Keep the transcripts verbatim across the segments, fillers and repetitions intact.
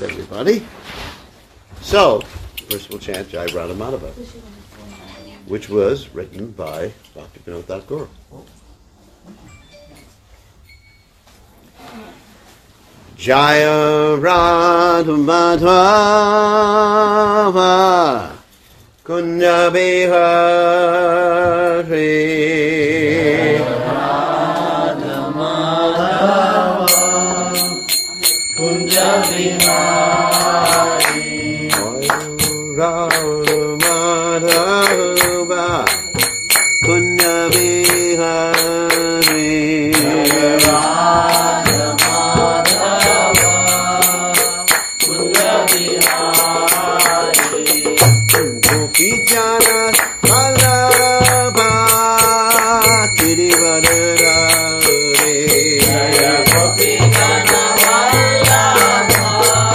everybody. So, first we'll chant Jai Radha Madhava, which was written by Doctor Vinod Thakur. Jaya Radha Madhava Kunya Bihari Radha Madhava Kunya Bihari Radha Madhava Kunya Bihari Radha Madhava Kunya Bihari Gopi Jana Vallabha Tirivadare Gopi Jana Vallabha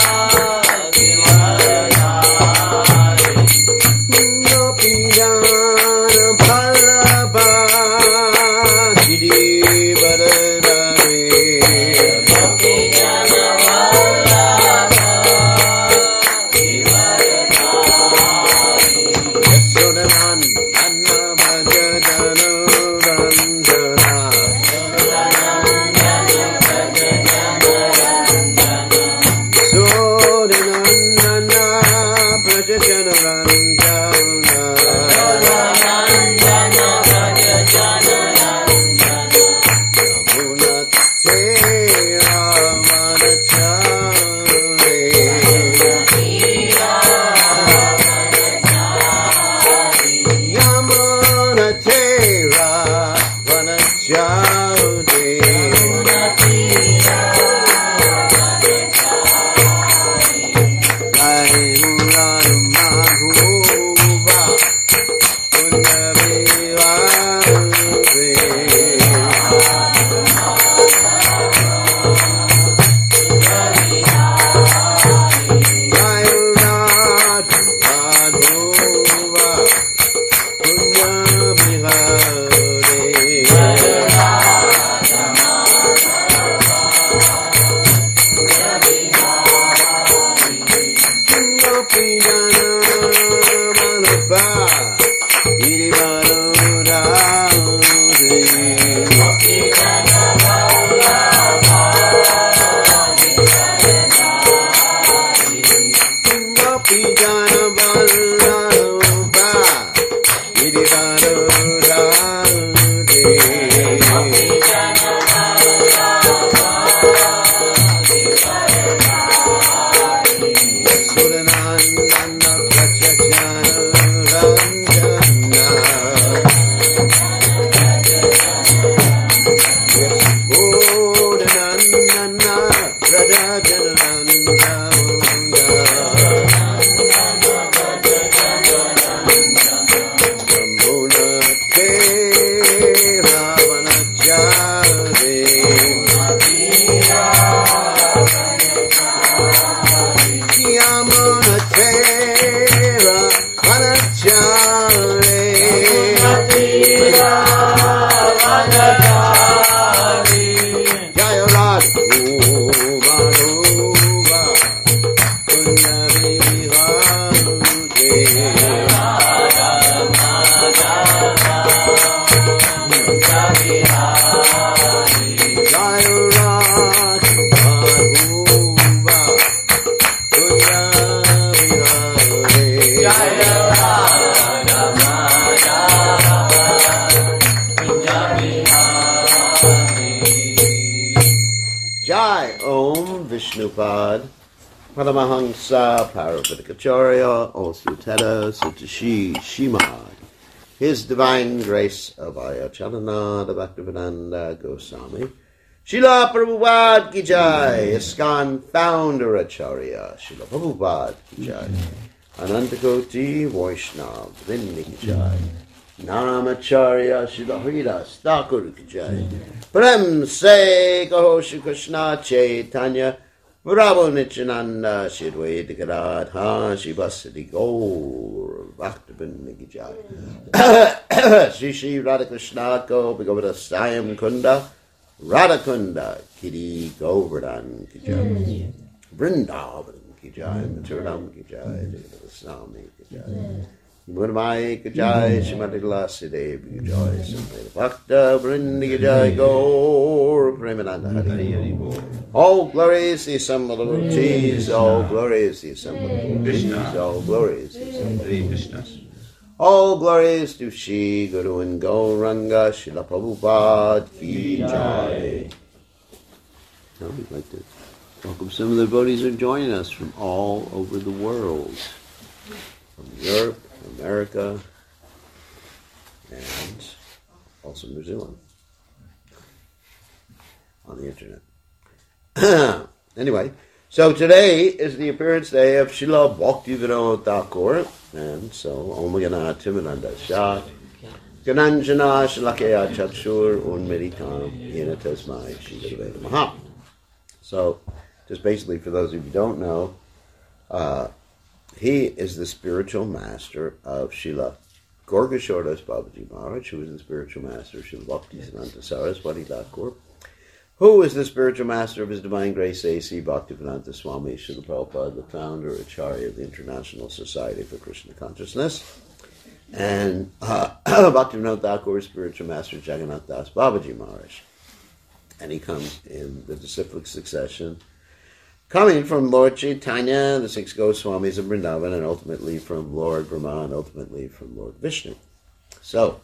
Tirivadare Gopi Jana Vallabha Tirivadare Gopi Jana Vallabha Sudanan Anna Bhajadanu Randana Sudanan Anna Bhajadanu Randana Yamunate Ramanachare Yamunate Ramanachare Jai Murad Madhuva Jai Om Vishnupad Paramahamsa Parapadikacharya Osuteta Sutashi Shimad His Divine Grace of Ayachalana Bhaktivedanta Goswami Srila Prabhupada Ki Jai ISKCON Founder Acharya Srila Prabhupada Ki Jai Anantakoti Vaishnav Vrinda Ki Jai Namacharya Srila Haridas Thakur Ki Jai Prem Se Kaho Shri Krishna Chaitanya Prabhu Nityananda Shri Advaita Gadadhar Shivasati Gaur Bhaktivinoda Ki Jai Shri Shri Radha Krishna Ko Bhagavata Sayam Kunda Radha Kunda Kiri Govardhan Ki Jai Vrindavan ki jai, Mathuram ki jai, Jagadeva Swami ki jai. Murmai ki jai, Shrimati Tulasi Devi ki jai, Samveda Bhakta Vrindi ki jai, Gaur Premananda Hari Hari. All glories to the Assembly of Devotees, all glories to the Assembly of Devotees, all glories to the Assembly of Devotees. All glories to Shri Guru and Gauranga, Srila Prabhupada ki jai. Now we'd like to welcome some of the devotees who are joining us from all over the world, from Europe, America, and also New Zealand, on the internet. Anyway, so today is the appearance day of Srila Bhaktivinoda Thakur, and so Om Gana Timananda Shah, Gananjana Shalakaya Chakshur Unmeritam Yena Tasmai Shri Gurave Namaha. So, just basically for those of you who don't know, uh, he is the spiritual master of Srila Gaurkishordas Babaji Maharaj, who is the spiritual master of Srila Bhaktisiddhanta Saraswati Thakur, who is the spiritual master of His Divine Grace A C Bhaktivedanta Swami Srila Prabhupada, the founder, Acharya of the International Society for Krishna Consciousness, and uh, Bhaktivedanta Thakur, spiritual master Jagannath Das Babaji Maharaj. And he comes in the disciplic succession, coming from Lord Chaitanya, the six Goswamis of Vrindavan, and ultimately from Lord Brahma, and ultimately from Lord Vishnu. So,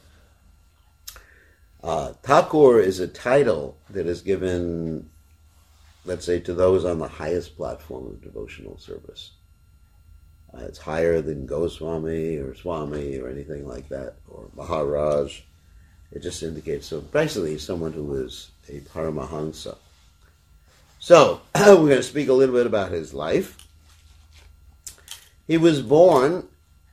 Uh, Thakur is a title that is given, let's say, to those on the highest platform of devotional service. Uh, it's higher than Goswami or Swami or anything like that, or Maharaj. It just indicates, so basically someone who is a Paramahansa. So, we're going to speak a little bit about his life. He was born,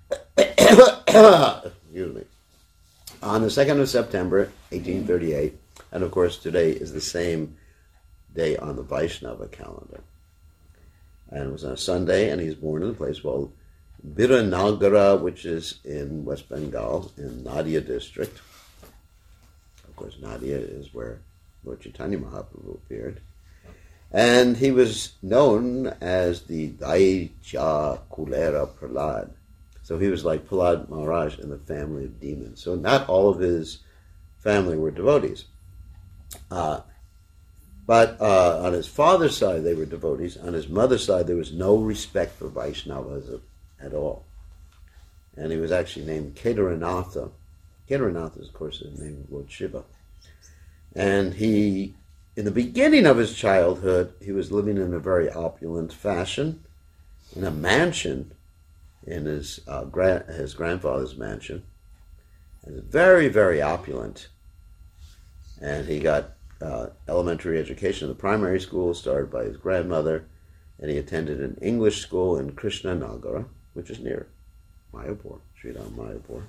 excuse me, on the second of September, eighteen thirty-eight, and of course today is the same day on the Vaishnava calendar. And it was on a Sunday, and he was born in a place called Biranagara, which is in West Bengal, in Nadia district. Of course, Nadia is where Lord Chaitanya Mahaprabhu appeared. And he was known as the Daija Kulera Prahlad. So he was like Prahlad Maharaj in the family of demons. So not all of his family were devotees. Uh, but uh, on his father's side, they were devotees. On his mother's side, there was no respect for Vaishnavas at all. And he was actually named Kedaranatha. Kedaranatha is, of course, the name of Lord Shiva. And he, in the beginning of his childhood, he was living in a very opulent fashion, in a mansion, in his uh, gra- his grandfather's mansion. It was very, very opulent. And he got uh, elementary education in the primary school, started by his grandmother, and he attended an English school in Krishnanagara, which is near Mayapur, Sridham Mayapur.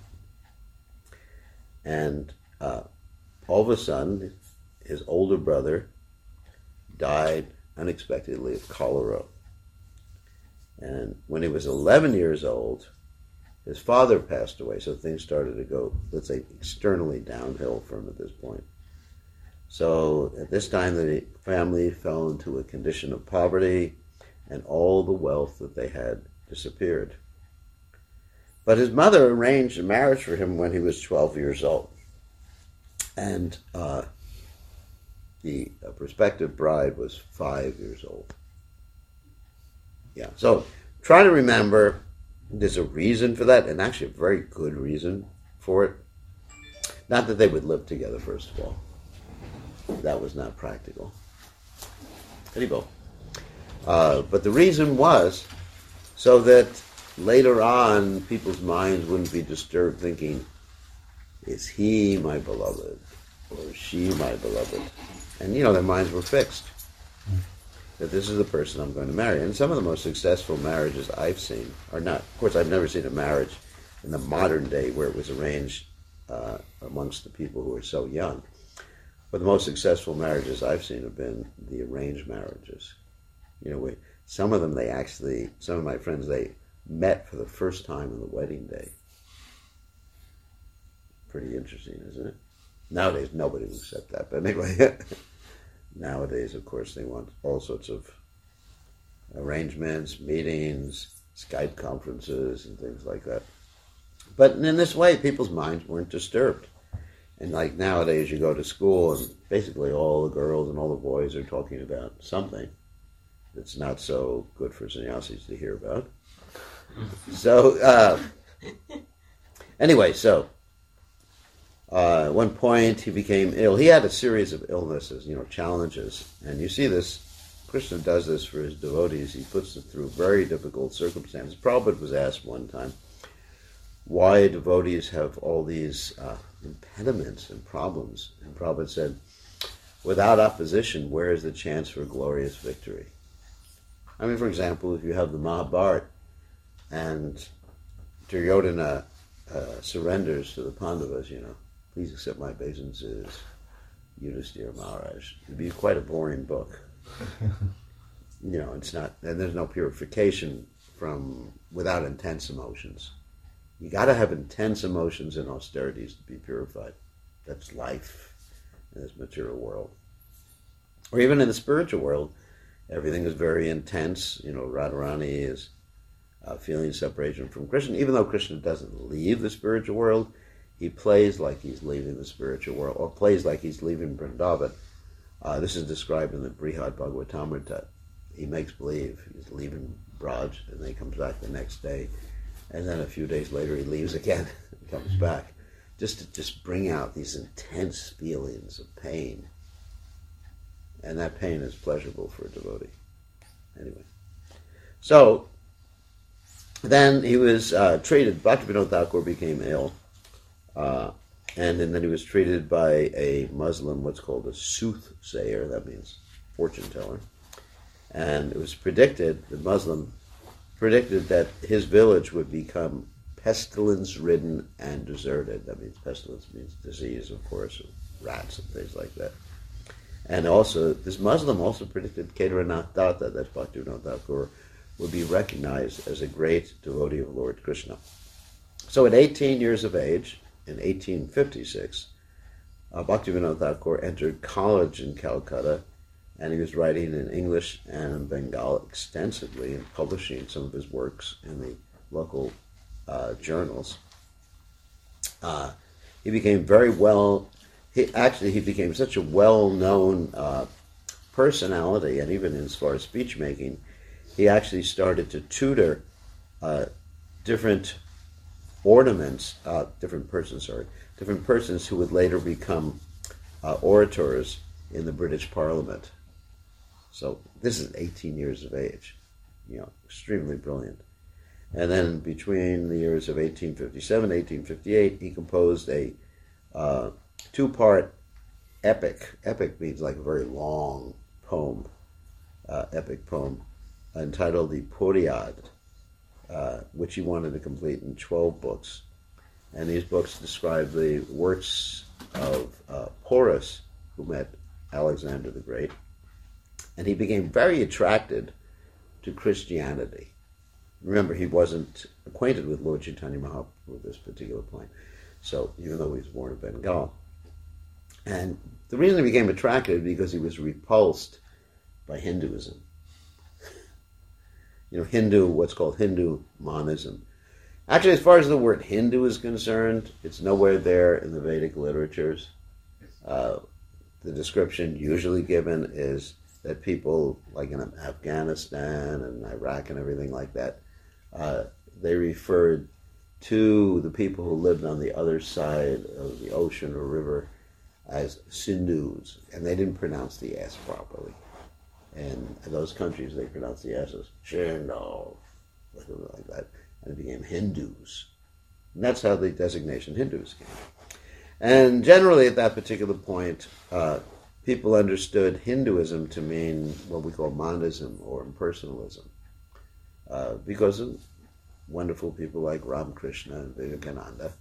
And uh, all of a sudden, his older brother died unexpectedly of cholera. And when he was eleven years old, his father passed away, so things started to go, let's say, externally downhill for him at this point. So at this time, the family fell into a condition of poverty, and all the wealth that they had disappeared. But his mother arranged a marriage for him when he was twelve years old. And uh, the uh, prospective bride was five years old. Yeah, so try to remember there's a reason for that, and actually a very good reason for it. Not that they would live together, first of all. That was not practical. Anyway, uh, but the reason was so that later on people's minds wouldn't be disturbed thinking, is he my beloved, or is she my beloved? And, you know, their minds were fixed. That this is the person I'm going to marry. And some of the most successful marriages I've seen are not, of course I've never seen a marriage in the modern day where it was arranged uh, amongst the people who are so young. But the most successful marriages I've seen have been the arranged marriages. You know, we, some of them they actually, some of my friends, they met for the first time on the wedding day. Pretty interesting, isn't it? Nowadays nobody would accept that, but anyway. Nowadays, of course, they want all sorts of arrangements, meetings, Skype conferences, and things like that. But in this way, people's minds weren't disturbed. And like nowadays, you go to school and basically all the girls and all the boys are talking about something that's not so good for sannyasis to hear about. So, uh, anyway, so uh, at one point he became ill. He had a series of illnesses, you know, challenges. And you see this, Krishna does this for his devotees. He puts them through very difficult circumstances. Prabhupada was asked one time why devotees have all these uh, impediments and problems. And Prabhupada said, without opposition, where is the chance for glorious victory? I mean, for example, if you have the Mahabharata and Duryodhana uh, surrenders to the Pandavas, you know, please accept my obeisances, Yudhisthira Maharaj. It'd be quite a boring book. You know, it's not, and there's no purification from without intense emotions. You got to have intense emotions and austerities to be purified. That's life in this material world. Or even in the spiritual world, everything is very intense. You know, Radharani is uh, feeling separation from Krishna. Even though Krishna doesn't leave the spiritual world, he plays like he's leaving the spiritual world, or plays like he's leaving Vrindavan. Uh, this is described in the Brihad Bhagavatamrita. He makes believe he's leaving Braj, and then he comes back the next day. And then a few days later he leaves again and comes back. Just to just bring out these intense feelings of pain. And that pain is pleasurable for a devotee. Anyway. So, then he was uh, treated, Bhaktivinoda Thakur became ill. Uh, and, and then he was treated by a Muslim, what's called a soothsayer, that means fortune teller. And it was predicted, the Muslim predicted that his village would become pestilence-ridden and deserted. That means pestilence means disease, of course, of rats and things like that. And also, this Muslim also predicted Kedarnath Datta, that Bhaktivinoda Thakur, would be recognized as a great devotee of Lord Krishna. So at eighteen years of age, in eighteen fifty-six, uh, Bhaktivinoda Thakur entered college in Calcutta, and he was writing in English and in Bengal extensively and publishing some of his works in the local uh, journals. Uh, he became very well, he, actually he became such a well-known uh, personality, and even as far as speech-making, he actually started to tutor uh, different ornaments, uh, different persons, sorry, different persons who would later become uh, orators in the British Parliament. So this is eighteen years of age, you know, extremely brilliant. And then between the years of eighteen fifty-seven, eighteen fifty-eight, he composed a uh, two-part epic. Epic means like a very long poem, uh, epic poem, entitled the Puriad, uh, which he wanted to complete in twelve books. And these books describe the works of uh, Porus, who met Alexander the Great. And he became very attracted to Christianity. Remember, he wasn't acquainted with Lord Chaitanya Mahaprabhu at this particular point, so even though he was born in Bengal. And the reason he became attracted is because he was repulsed by Hinduism. You know, Hindu, what's called Hindu monism. Actually, as far as the word Hindu is concerned, it's nowhere there in the Vedic literatures. Uh, the description usually given is that people, like in Afghanistan and Iraq and everything like that, uh, they referred to the people who lived on the other side of the ocean or river as Sindhus, and they didn't pronounce the S properly. And in those countries, they pronounced the S as Shindal, like that, and it became Hindus. And that's how the designation Hindus came. And generally, at that particular point, uh, people understood Hinduism to mean what we call monism or impersonalism, uh, because of wonderful people like Ramakrishna and Vivekananda,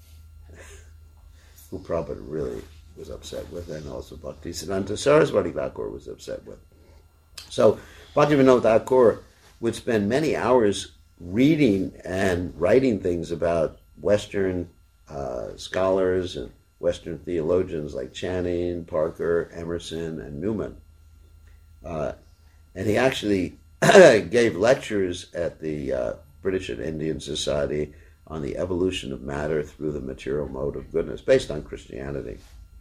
who Prabhupada really was upset with, and also Bhaktisiddhanta Saraswati Thakur was upset with. So Bhaktivinoda Thakur would spend many hours reading and writing things about Western uh, scholars and Western theologians like Channing, Parker, Emerson, and Newman. Uh, and he actually gave lectures at the uh, British and Indian Society on the evolution of matter through the material mode of goodness, based on Christianity.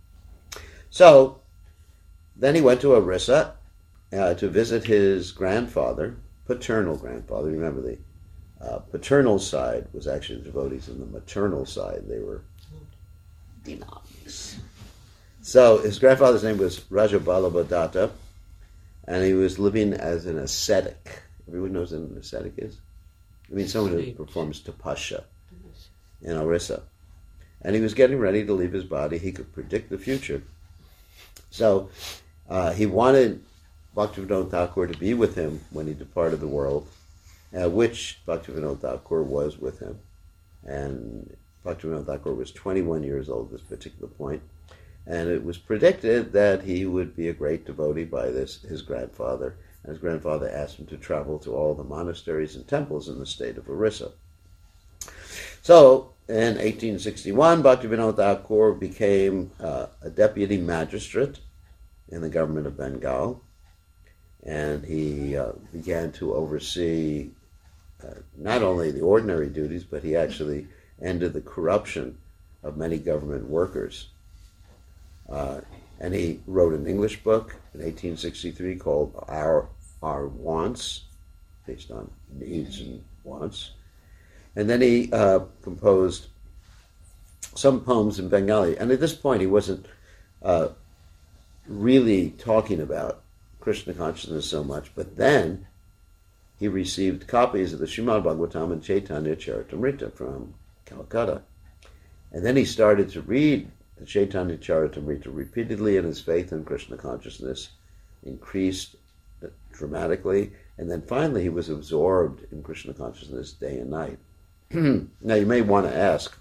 So, then he went to Orissa uh, to visit his grandfather, paternal grandfather. Remember, the uh, paternal side was actually the devotees, and the maternal side, they were demonologies. So, his grandfather's name was Rajabalabhadatta, and he was living as an ascetic. Everyone knows what an ascetic is? I mean, someone who performs tapasya in Orissa. And he was getting ready to leave his body. He could predict the future. So uh, he wanted Bhaktivinoda Thakur to be with him when he departed the world, uh, which Bhaktivinoda Thakur was with him. And Bhaktivinoda Thakur was twenty-one years old at this particular point. And it was predicted that he would be a great devotee by this his grandfather. And his grandfather asked him to travel to all the monasteries and temples in the state of Orissa. So, in eighteen sixty-one, Bhaktivinoda Thakur became uh, a deputy magistrate in the government of Bengal. And he uh, began to oversee uh, not only the ordinary duties, but he actually ended the corruption of many government workers. Uh, and he wrote an English book in eighteen sixty-three called Our Our Wants, based on needs and wants. And then he uh, composed some poems in Bengali. And at this point, he wasn't uh, really talking about Krishna consciousness so much. But then he received copies of the Srimad Bhagavatam and Chaitanya Charitamrita from Calcutta. And then he started to read the Chaitanya Charitamrita repeatedly, and his faith in Krishna consciousness increased dramatically. And then finally he was absorbed in Krishna consciousness day and night. Now you may want to ask,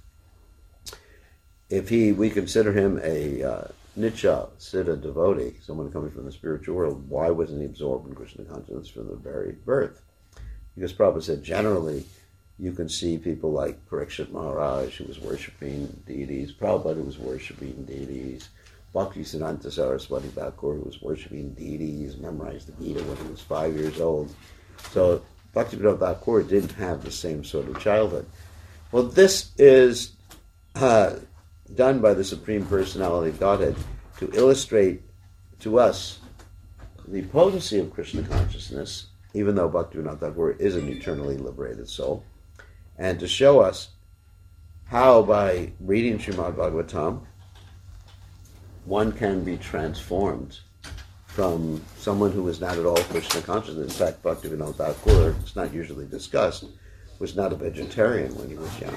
if he, we consider him a uh, Nitya Siddha devotee, someone coming from the spiritual world, why wasn't he absorbed in Krishna consciousness from the very birth? Because Prabhupada said generally you can see people like Parikshit Maharaj, who was worshipping deities, Prabhupada, who was worshipping deities, Bhaktisiddhanta Saraswati Thakur, who was worshipping deities, memorized the Gita when he was five years old. So Bhaktivinoda Thakur didn't have the same sort of childhood. Well, this is uh, done by the Supreme Personality of Godhead to illustrate to us the potency of Krishna consciousness, even though Bhaktivinoda Thakur is an eternally liberated soul, and to show us how by reading Srimad Bhagavatam, one can be transformed from someone who was not at all Krishna conscious. In fact, Bhaktivinoda Thakur, it's not usually discussed, was not a vegetarian when he was young.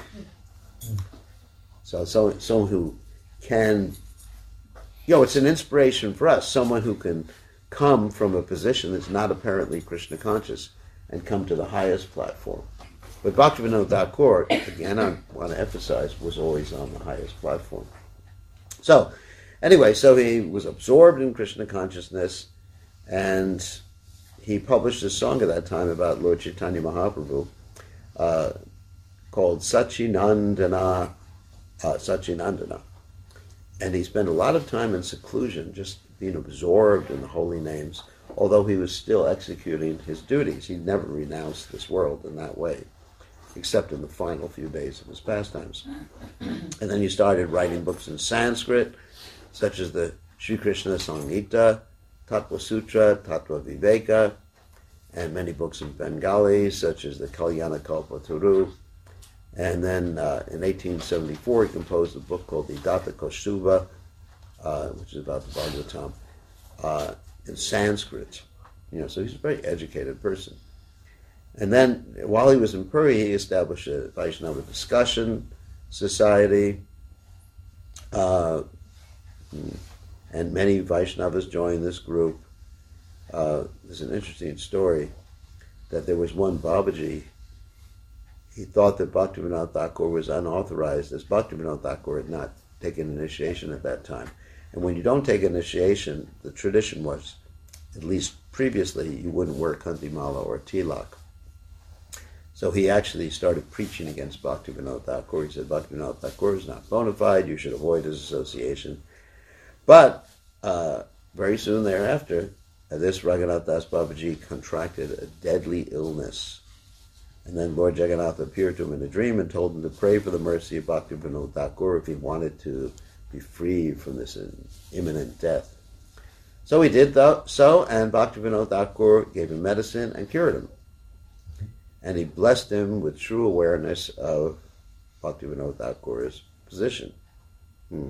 So, so someone who can, you know, it's an inspiration for us, someone who can come from a position that's not apparently Krishna conscious and come to the highest platform. But Bhaktivinoda Thakur, again, I want to emphasize, was always on the highest platform. So, anyway, so he was absorbed in Krishna consciousness, and he published a song at that time about Lord Chaitanya Mahaprabhu uh, called Sachinandana, uh, Sachinandana. And he spent a lot of time in seclusion, just being absorbed in the holy names, although he was still executing his duties. He never renounced this world in that way, except in the final few days of his pastimes. And then he started writing books in Sanskrit, such as the Sri Krishna Samhita, Tattva Sutra, Tattva Viveka, and many books in Bengali, such as the Kalyana Kalpataru. And then uh, in eighteen seventy-four, he composed a book called the Datta Kaustubha, uh, which is about the Bhagavatam, uh, in Sanskrit. You know, so he's a very educated person. And then, while he was in Puri, he established a Vaishnava discussion society, uh, and many Vaishnavas joined this group. Uh, there's an interesting story that there was one Babaji. He thought that Bhaktivinoda Thakur was unauthorized, as Bhaktivinoda Thakur had not taken initiation at that time. And when you don't take initiation, the tradition was, at least previously, you wouldn't wear kantimala or tilak. So he actually started preaching against Bhaktivinoda Thakur. He said, Bhaktivinoda Thakur is not bona fide, you should avoid his association. But uh, very soon thereafter, uh, this Raghunath Das Babaji contracted a deadly illness. And then Lord Jagannath appeared to him in a dream and told him to pray for the mercy of Bhakti Vinod Thakur if he wanted to be free from this imminent death. So he did so, and Bhakti Vinod Thakur gave him medicine and cured him. And he blessed him with true awareness of Bhakti Vinod Thakur's position. Hmm.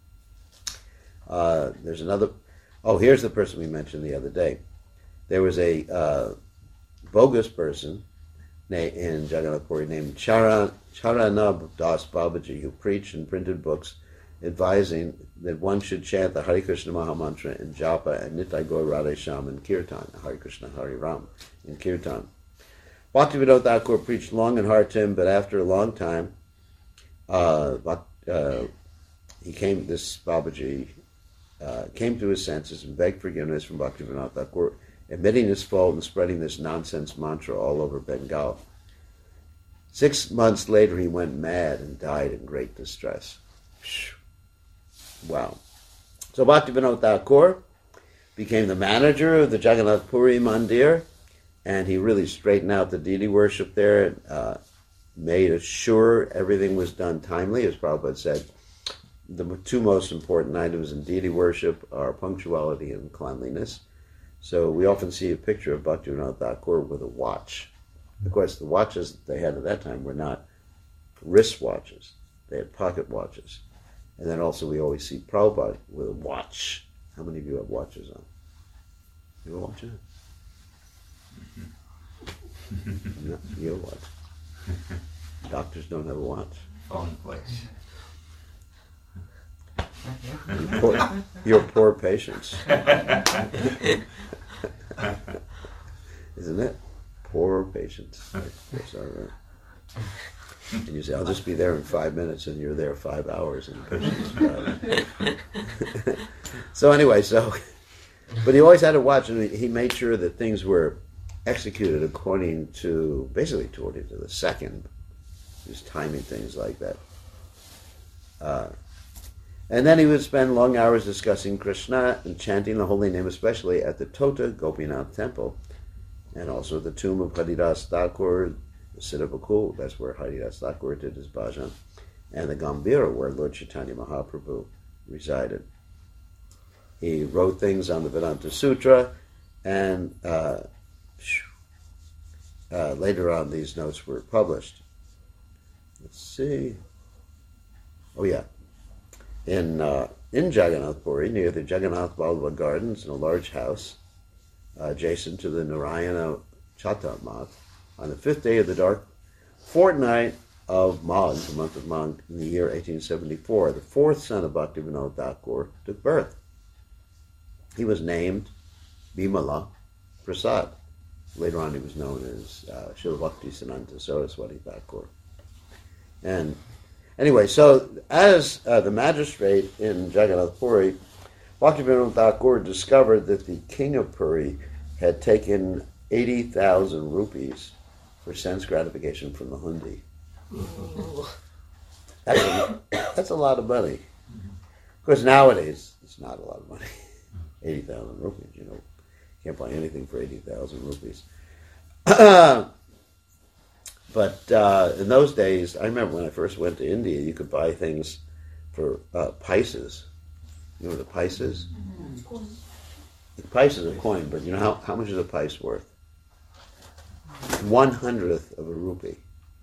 Uh, there's another... Oh, here's the person we mentioned the other day. There was a uh, bogus person in Jagannath Puri named Charan, Charanab Das Babaji, who preached and printed books advising that one should chant the Hare Krishna Mahamantra in Japa and Nitai Gaur Radhe Shyam in Kirtan, Hare Krishna Hare Ram in Kirtan. Bhakti Vinod Thakur preached long and hard to him, but after a long time, uh, uh, he came, this Babaji uh, came to his senses and begged forgiveness from Bhakti Vinod Thakur, admitting his fault and spreading this nonsense mantra all over Bengal. Six months later, he went mad and died in great distress. Wow. So Bhakti Vinod Thakur became the manager of the Jagannath Puri Mandir, and he really straightened out the deity worship there, and uh, made sure everything was done timely. As Prabhupada said, the two most important items in deity worship are punctuality and cleanliness. So we often see a picture of Bhakti Vinod Thakur with a watch. Of course, the watches that they had at that time were not wrist watches. They had pocket watches. And then also we always see Prabhupada with a watch. How many of you have watches on? You have a watch on? No, you have a watch. Doctors don't have a watch. Phone place. You're poor, you're poor patients. Isn't it? Poor patients. Yes, all right. And you say, I'll just be there in five minutes, and you're there five hours, and the patient's five. So anyway, so, but he always had to watch, and he made sure that things were executed according to, basically according to the second. He was timing things like that. Uh, And then he would spend long hours discussing Krishna and chanting the holy name, especially at the Tota Gopinath temple, and also the tomb of Haridas Thakur, the Siddhavakul, that's where Haridas Thakur did his bhajan, and the Gambhira, where Lord Chaitanya Mahaprabhu resided. He wrote things on the Vedanta Sutra, and uh, uh, later on these notes were published. Let's see. Oh yeah. In uh, in Jagannath Puri, near the Jagannath Vallabha Gardens, in a large house uh, adjacent to the Narayana Chaturmath, on the fifth day of the dark fortnight of Magh, the month of Magh, in the year eighteen seventy-four, the fourth son of Bhakti Vinod Thakur took birth. He was named Bimala Prasad. Later on, he was known as uh, Srila Bhakti Siddhanta Saraswati Thakur. And Anyway, so as uh, the magistrate in Jagannath Puri, Bhakti Vinod Thakur discovered that the king of Puri had taken eighty thousand rupees for sense gratification from the hundi. That's a, that's a lot of money. Of course, nowadays, it's not a lot of money. eighty thousand rupees, you know. Can't buy anything for eighty thousand rupees. But uh, in those days, I remember when I first went to India, you could buy things for uh, paises. You know what a pice is? Mm-hmm. The pice is a coin, but you know how, how much is a pice worth? One hundredth of a rupee.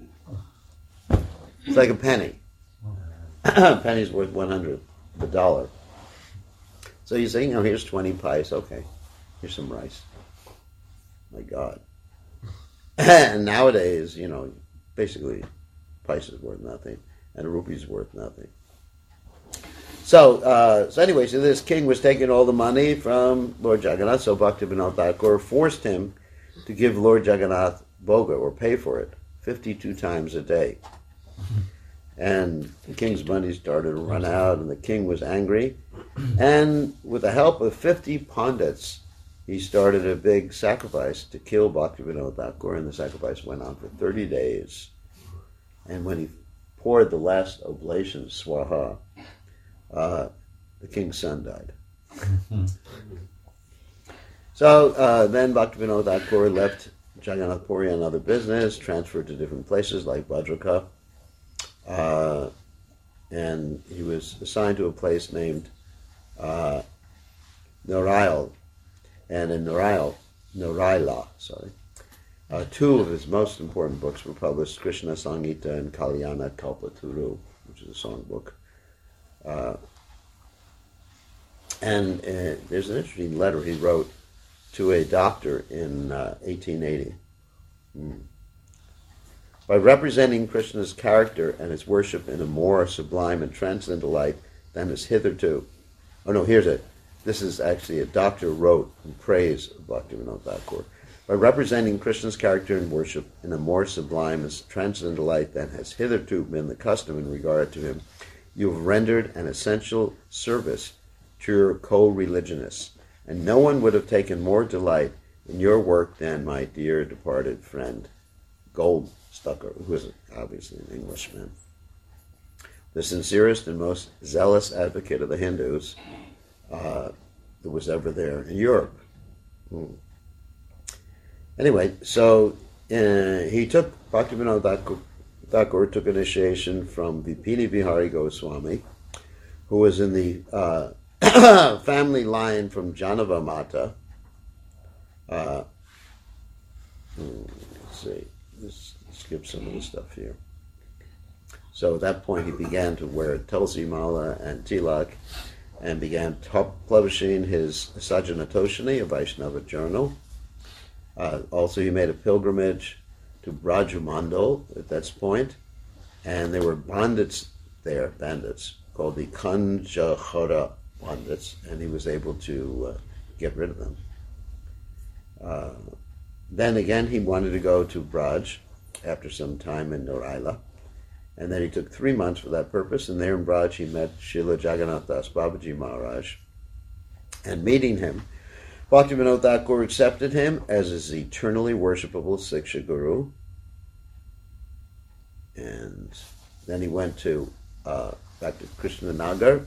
It's like a penny. A penny's worth one hundredth of a dollar. So you say, you know, here's twenty pice. Okay, here's some rice. My God. And nowadays, you know, basically, pice is worth nothing, and a rupee is worth nothing. So, uh, so anyway, so this king was taking all the money from Lord Jagannath, so Bhakti Vinod Thakur forced him to give Lord Jagannath bhoga, or pay for it, fifty-two times a day. And the king's money started to run out, and the king was angry. And with the help of fifty pandits, he started a big sacrifice to kill Bhakti Vinod Thakur, and the sacrifice went on for thirty days. And when he poured the last oblation, swaha, uh, the king's son died. So uh, then Bhaktivinoda Thakur left Jagannath Puri on other business, transferred to different places like Bhadraka, uh, and he was assigned to a place named uh, Narail, and in Narail, Naraila, sorry, uh, two of his most important books were published, Krishna Sangita and Kalyana Kalpaturu, which is a songbook. Uh, and uh, there's an interesting letter he wrote to a doctor in uh, eighteen eighty. Mm. By representing Krishna's character and his worship in a more sublime and transcendental light than is hitherto. Oh no, here's it. This is actually a doctor wrote in praise of Bhaktivinoda Thakur. By representing Krishna's character and worship in a more sublime and transcendental light than has hitherto been the custom in regard to him, you have rendered an essential service to your co-religionists, and no one would have taken more delight in your work than my dear departed friend, Goldstucker, who is obviously an Englishman, the sincerest and most zealous advocate of the Hindus uh, that was ever there in Europe. Hmm. Anyway, so uh, he took, Bhaktivinoda Thakur, Thakur took initiation from Vipini Bihari Goswami, who was in the uh, family line from Janava Mata. Uh, let's see, let's skip some of the stuff here. So at that point he began to wear Tulsi Mala and Tilak and began publishing his Sajanatoshini, a Vaishnava journal. Uh, also he made a pilgrimage to Brajumandal at that point, and there were bandits there, bandits, called the Kanjahara bandits, and he was able to uh, get rid of them. Uh, then again he wanted to go to Braj after some time in Naraila, and then he took three months for that purpose, and there in Braj he met Srila Jagannath Das Babaji Maharaj, and meeting him, Bhaktivinoda Thakur accepted him as his eternally worshipable Siksha Guru, and then he went to uh, back to Krishnanagar,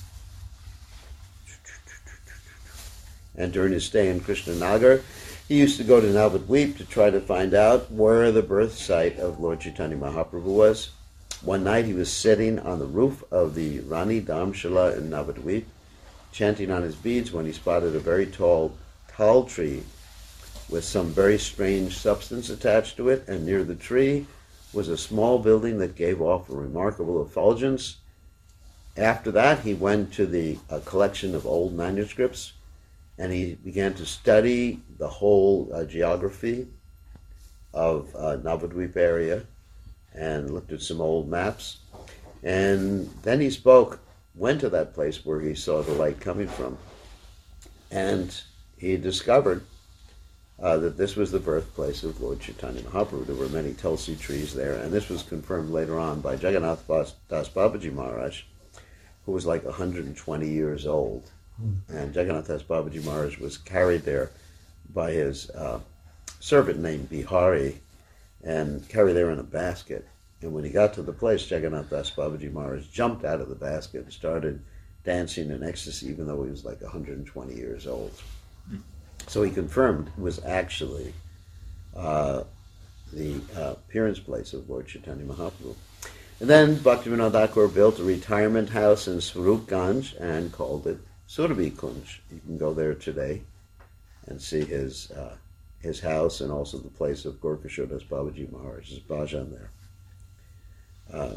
and during his stay in Krishnanagar, he used to go to Navadvip to try to find out where the birth site of Lord Chaitanya Mahaprabhu was. One night he was sitting on the roof of the Rani Dhamshala in Navadvip, chanting on his beads, when he spotted a very tall tal tree with some very strange substance attached to it, and near the tree was a small building that gave off a remarkable effulgence. After that he went to the uh, collection of old manuscripts, and he began to study the whole uh, geography of uh, Navadvip area and looked at some old maps. And then he spoke, went to that place where he saw the light coming from, and he discovered uh, that this was the birthplace of Lord Chaitanya Mahaprabhu. There were many Tulsi trees there, and this was confirmed later on by Jagannath Das Babaji Maharaj, who was like one hundred twenty years old. And Jagannath Das Babaji Maharaj was carried there by his uh, servant named Bihari, and carried there in a basket. And when he got to the place, Jagannath Das Babaji Maharaj jumped out of the basket and started dancing in ecstasy, even though he was like one hundred twenty years old. So he confirmed it was actually uh, the uh, appearance place of Lord Chaitanya Mahaprabhu. And then Bhaktivinoda Thakur built a retirement house in Swarupganj and called it Surabhi Kunj. You can go there today and see his uh, his house, and also the place of Gorkashore Das Babaji Maharaj's bhajan there. Uh,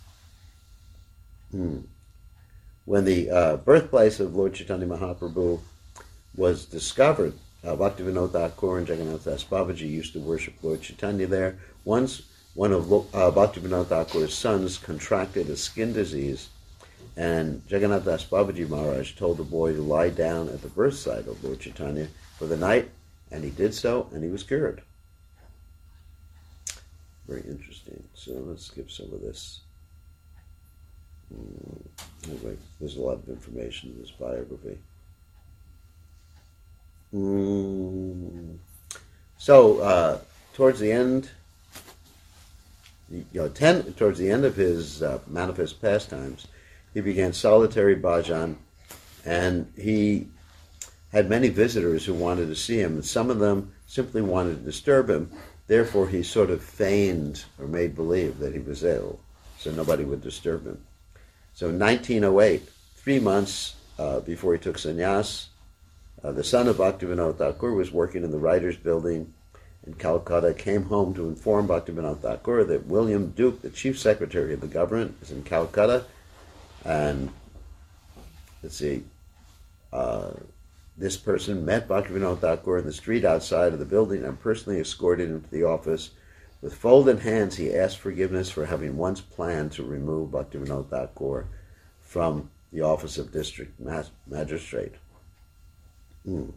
hmm. When the uh, birthplace of Lord Chaitanya Mahaprabhu was discovered, uh, Bhaktivinoda Thakur and Jagannath Das Babaji used to worship Lord Chaitanya there. Once, one of uh, Bhaktivinoda Thakur's sons contracted a skin disease, and Jagannath Das Babaji Maharaj told the boy to lie down at the birth site of Lord Chaitanya for the night, and he did so, and he was cured. Very interesting. So let's skip some of this. Anyway, there's a lot of information in this biography. Mm. So, uh, towards the end, you know, ten, towards the end of his uh, manifest pastimes, he began solitary bhajan, and he had many visitors who wanted to see him, and some of them simply wanted to disturb him. Therefore, he sort of feigned or made believe that he was ill, so nobody would disturb him. So in nineteen oh eight, three months uh, before he took sannyas, uh, the son of Bhaktivinoda Thakur was working in the writers' building in Calcutta, came home to inform Bhaktivinoda Thakur that William Duke, the chief secretary of the government, is in Calcutta, and let's see, uh, this person met Bhaktivinoda Thakur in the street outside of the building and personally escorted him to the office. With folded hands, he asked forgiveness for having once planned to remove Bhaktivinoda Thakur from the office of district magistrate. Hmm.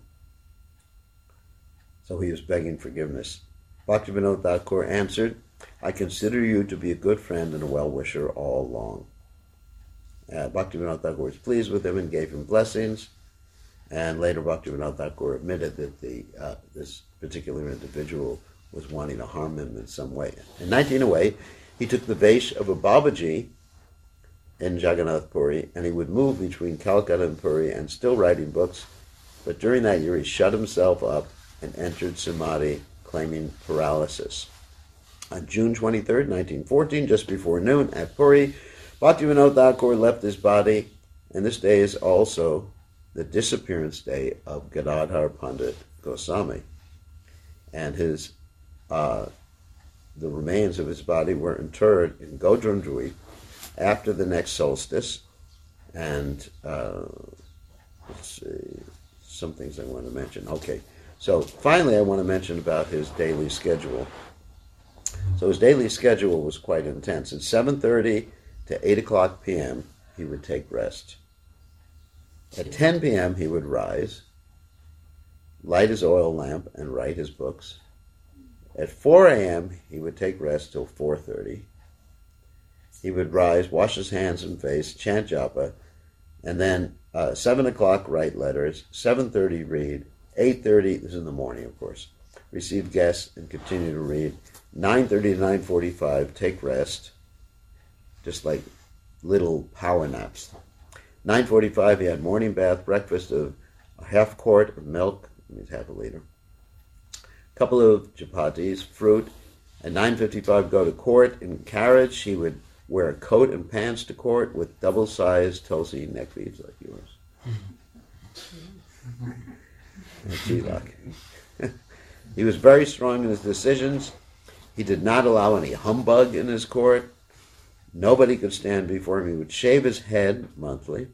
So he was begging forgiveness. Bhaktivinoda Thakur answered, "I consider you to be a good friend and a well-wisher all along." Uh, Bhaktivinoda Thakur was pleased with him and gave him blessings. And later Bhaktivinoda Thakur admitted that the uh, this particular individual was wanting to harm him in some way. In nineteen oh eight, he took the vesh of a Babaji in Jagannath Puri, and he would move between Calcutta and Puri and still writing books. But during that year, he shut himself up and entered Samadhi, claiming paralysis. On June twenty-third, nineteen fourteen, just before noon at Puri, Bhaktivinoda Thakur left his body, and this day is also the disappearance day of Gadadhar Pandit Goswami. And his uh, the remains of his body were interred in Godrundwi after the next solstice. And uh, let's see, some things I want to mention. Okay, so finally I want to mention about his daily schedule. So his daily schedule was quite intense. At seven thirty to eight o'clock p.m. he would take rest. At ten p.m. he would rise, light his oil lamp, and write his books. At four a.m. he would take rest till four thirty. He would rise, wash his hands and face, chant japa, and then uh, seven o'clock write letters, seven thirty read, eight thirty, this is in the morning of course, receive guests and continue to read, nine thirty to nine forty-five take rest, just like little power naps. nine forty-five he had morning bath, breakfast of a half quart of milk, that means half a liter, a couple of chapatis, fruit. At nine fifty-five go to court. In carriage he would wear a coat and pants to court with double-sized Tulsi neck beads like yours. And tilak. He was very strong in his decisions. He did not allow any humbug in his court. Nobody could stand before him. He would shave his head monthly.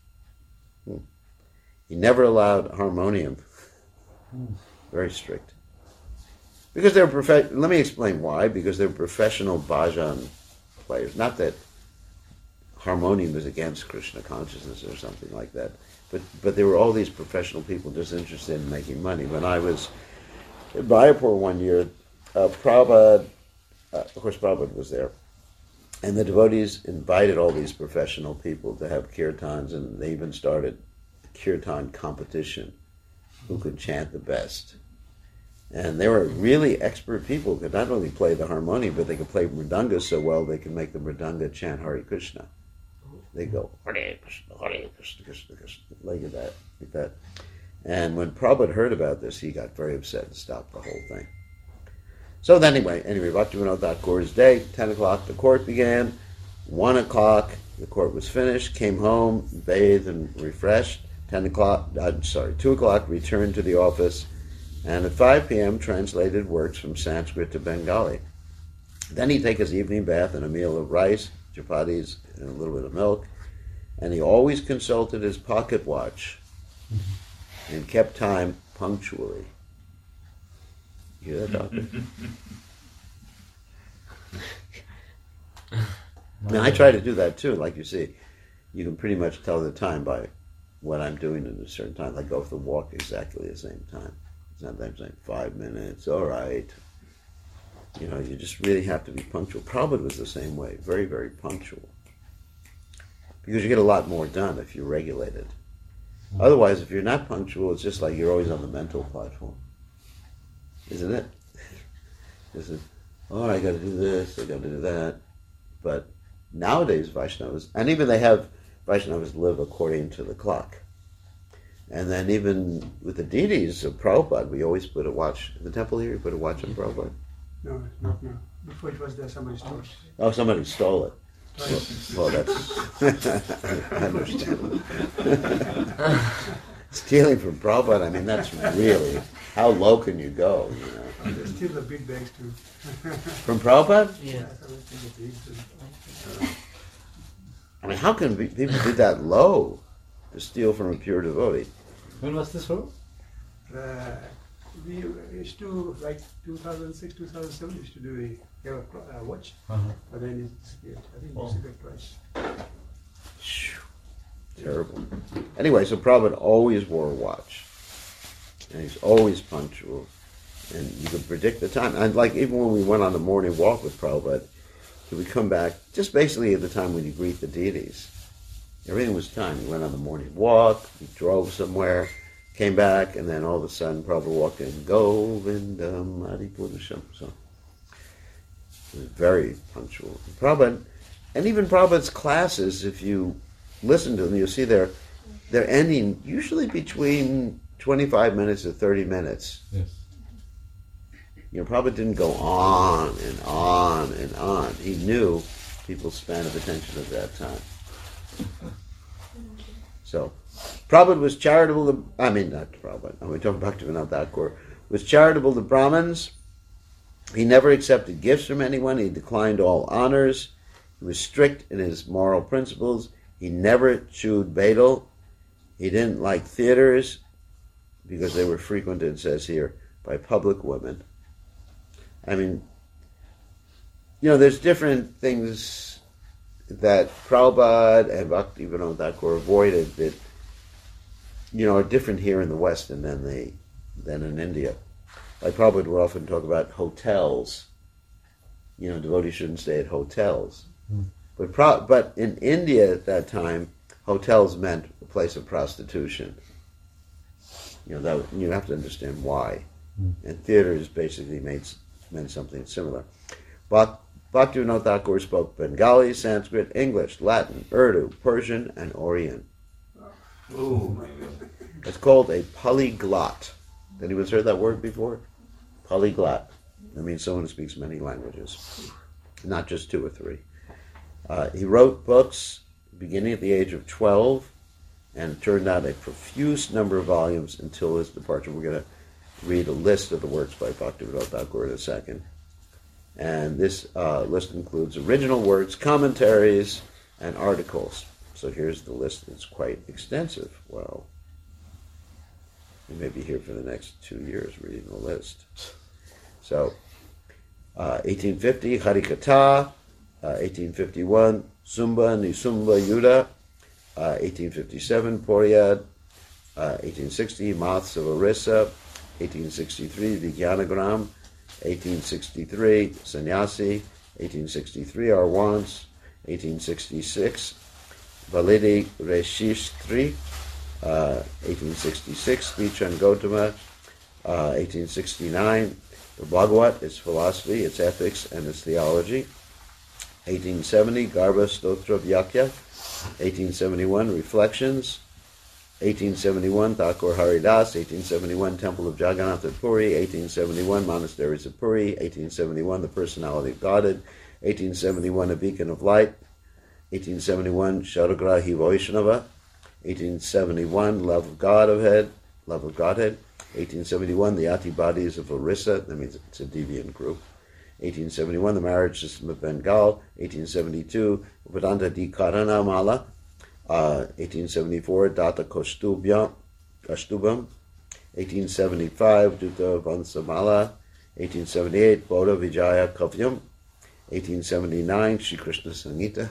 He never allowed harmonium. Very strict. Because they're prof- let me explain why. Because they're professional bhajan players. Not that harmonium is against Krishna consciousness or something like that. But but there were all these professional people just interested in making money. When I was in Mayapur one year, uh, Prabhupada, uh, of course Prabhupada was there, and the devotees invited all these professional people to have kirtans, and they even started a kirtan competition, who could chant the best. And they were really expert people who could not only play the harmonium, but they could play mridanga so well they could make the mridanga chant Hare Krishna. They go, Hare Krishna, Hare Krishna, Krishna, Krishna, like that, like that. And when Prabhupada heard about this, he got very upset and stopped the whole thing. So then anyway, anyway, Bhaktivinoda Thakur's day, ten o'clock the court began, one o'clock the court was finished, came home, bathed and refreshed, ten o'clock, uh, sorry, two o'clock returned to the office, and at five p.m. translated works from Sanskrit to Bengali. Then he'd take his evening bath and a meal of rice, chapatis, and a little bit of milk, and he always consulted his pocket watch and kept time punctually. You hear that, doctor? Now, I try to do that too. Like you see, you can pretty much tell the time by what I'm doing at a certain time. Like go for the walk exactly the same time. Sometimes like five minutes, all right. You know, you just really have to be punctual. Prabhupada was the same way, very, very punctual. Because you get a lot more done if you're regulated. Otherwise, if you're not punctual, it's just like you're always on the mental platform. Isn't it? Isn't, oh, I got to do this, I got to do that. But nowadays, Vaishnavas, and even they have Vaishnavas live according to the clock. And then even with the deities of Prabhupada, we always put a watch in the temple here. You put a watch on Prabhupada. No, not now. Before it was there, somebody stole it. Oh, somebody stole it. Twice. Well, that's understandable. Stealing from Prabhupada, I mean, that's really, how low can you go, you know? They steal the big bags too. From Prabhupada? Yeah. Somebody steal the big bags. I mean, how can be- people be that low to steal from a pure devotee? When was this for? Uh, we used to, like two thousand six, two thousand seven, used to do a, we have a clo- uh, watch, Uh-huh. but then it disappeared. I think Oh. it disappeared twice. Phew. Terrible. Anyway, so Prabhupada always wore a watch. And he's always punctual. And you could predict the time. And like even when we went on the morning walk with Prabhupada, he would come back just basically at the time when you greet the deities. Everything was timed. He went on the morning walk, he drove somewhere, came back, and then all of a sudden Prabhupada walked in, Govindam Adipurusham. So he was very punctual. Prabhupada, and even Prabhupada's classes, if you listen to them, you'll see they're, they're ending usually between twenty-five minutes to thirty minutes. Yes. You know, Prabhupada didn't go on and on and on. He knew people's span of attention at that time. So, Prabhupada was charitable to, I mean, not Prabhupada, I'm talking about Bhaktivinoda Thakur, was charitable to Brahmins. He never accepted gifts from anyone. He declined all honors. He was strict in his moral principles. He never chewed betel. He didn't like theaters because they were frequented, it says here, by public women. I mean, you know, there's different things that Prabhupada and Bhaktivinoda Thakur avoided that, you know, are different here in the West and than they than in India. Like Prabhupada would often talk about hotels. You know, devotees shouldn't stay at hotels. Mm. But pro- but in India at that time, hotels meant a place of prostitution. You know, that you have to understand why. Mm. And theaters basically made meant something similar. But Bhaktivinoda Thakur spoke Bengali, Sanskrit, English, Latin, Urdu, Persian, and Orient. Oh my God. It's called a polyglot. Anyone heard that word before? Polyglot. That means someone who speaks many languages, not just two or three. Uh, he wrote books beginning at the age of twelve and turned out a profuse number of volumes until his departure. We're going to read a list of the works by Bhaktivinoda Thakur in a second. And this uh, list includes original works, commentaries, and articles. So here's the list. It's quite extensive. Well, you may be here for the next two years reading the list. So, uh, eighteen fifty, Harikatha. Uh, eighteen fifty-one, Sumba Nisumba Yuddha. Uh, eighteen fifty-seven, Poriad. Uh, eighteen sixty, Maths of Orissa. eighteen sixty-three, Vijnanagram. eighteen sixty-three, Sannyasi. eighteen sixty-three, Arwans. eighteen sixty-six, Validi Reshistri. Uh, eighteen sixty-six, Speech on Gautama. Uh, eighteen sixty-nine, the Bhagavad, its philosophy, its ethics, and its theology. eighteen seventy, Garbha Stotra Vyakya. eighteen seventy-one, Reflections. eighteen seventy-one, Thakur Haridas. eighteen seventy-one, Temple of Jagannath at Puri. eighteen seventy-one, Monasteries of Puri. eighteen seventy-one, The Personality of Godhead. eighteen seventy-one, A Beacon of Light. eighteen seventy-one, Shadagrahi Vaishnava. eighteen seventy-one, Love of Godhead. Love of Godhead. eighteen seventy-one, The Atibadis of Orissa. That means it's a deviant group. eighteen seventy-one, The Marriage System of Bengal. eighteen seventy-two, Vedanta Di Karana Mala. Uh, eighteen seventy-four, Data Kostubhyam, Kastubam. eighteen seventy-five, Dutta Vansamala. eighteen seventy-eight, Bodha Vijaya Kavyam. eighteen seventy-nine, Shri Krishna Sangita.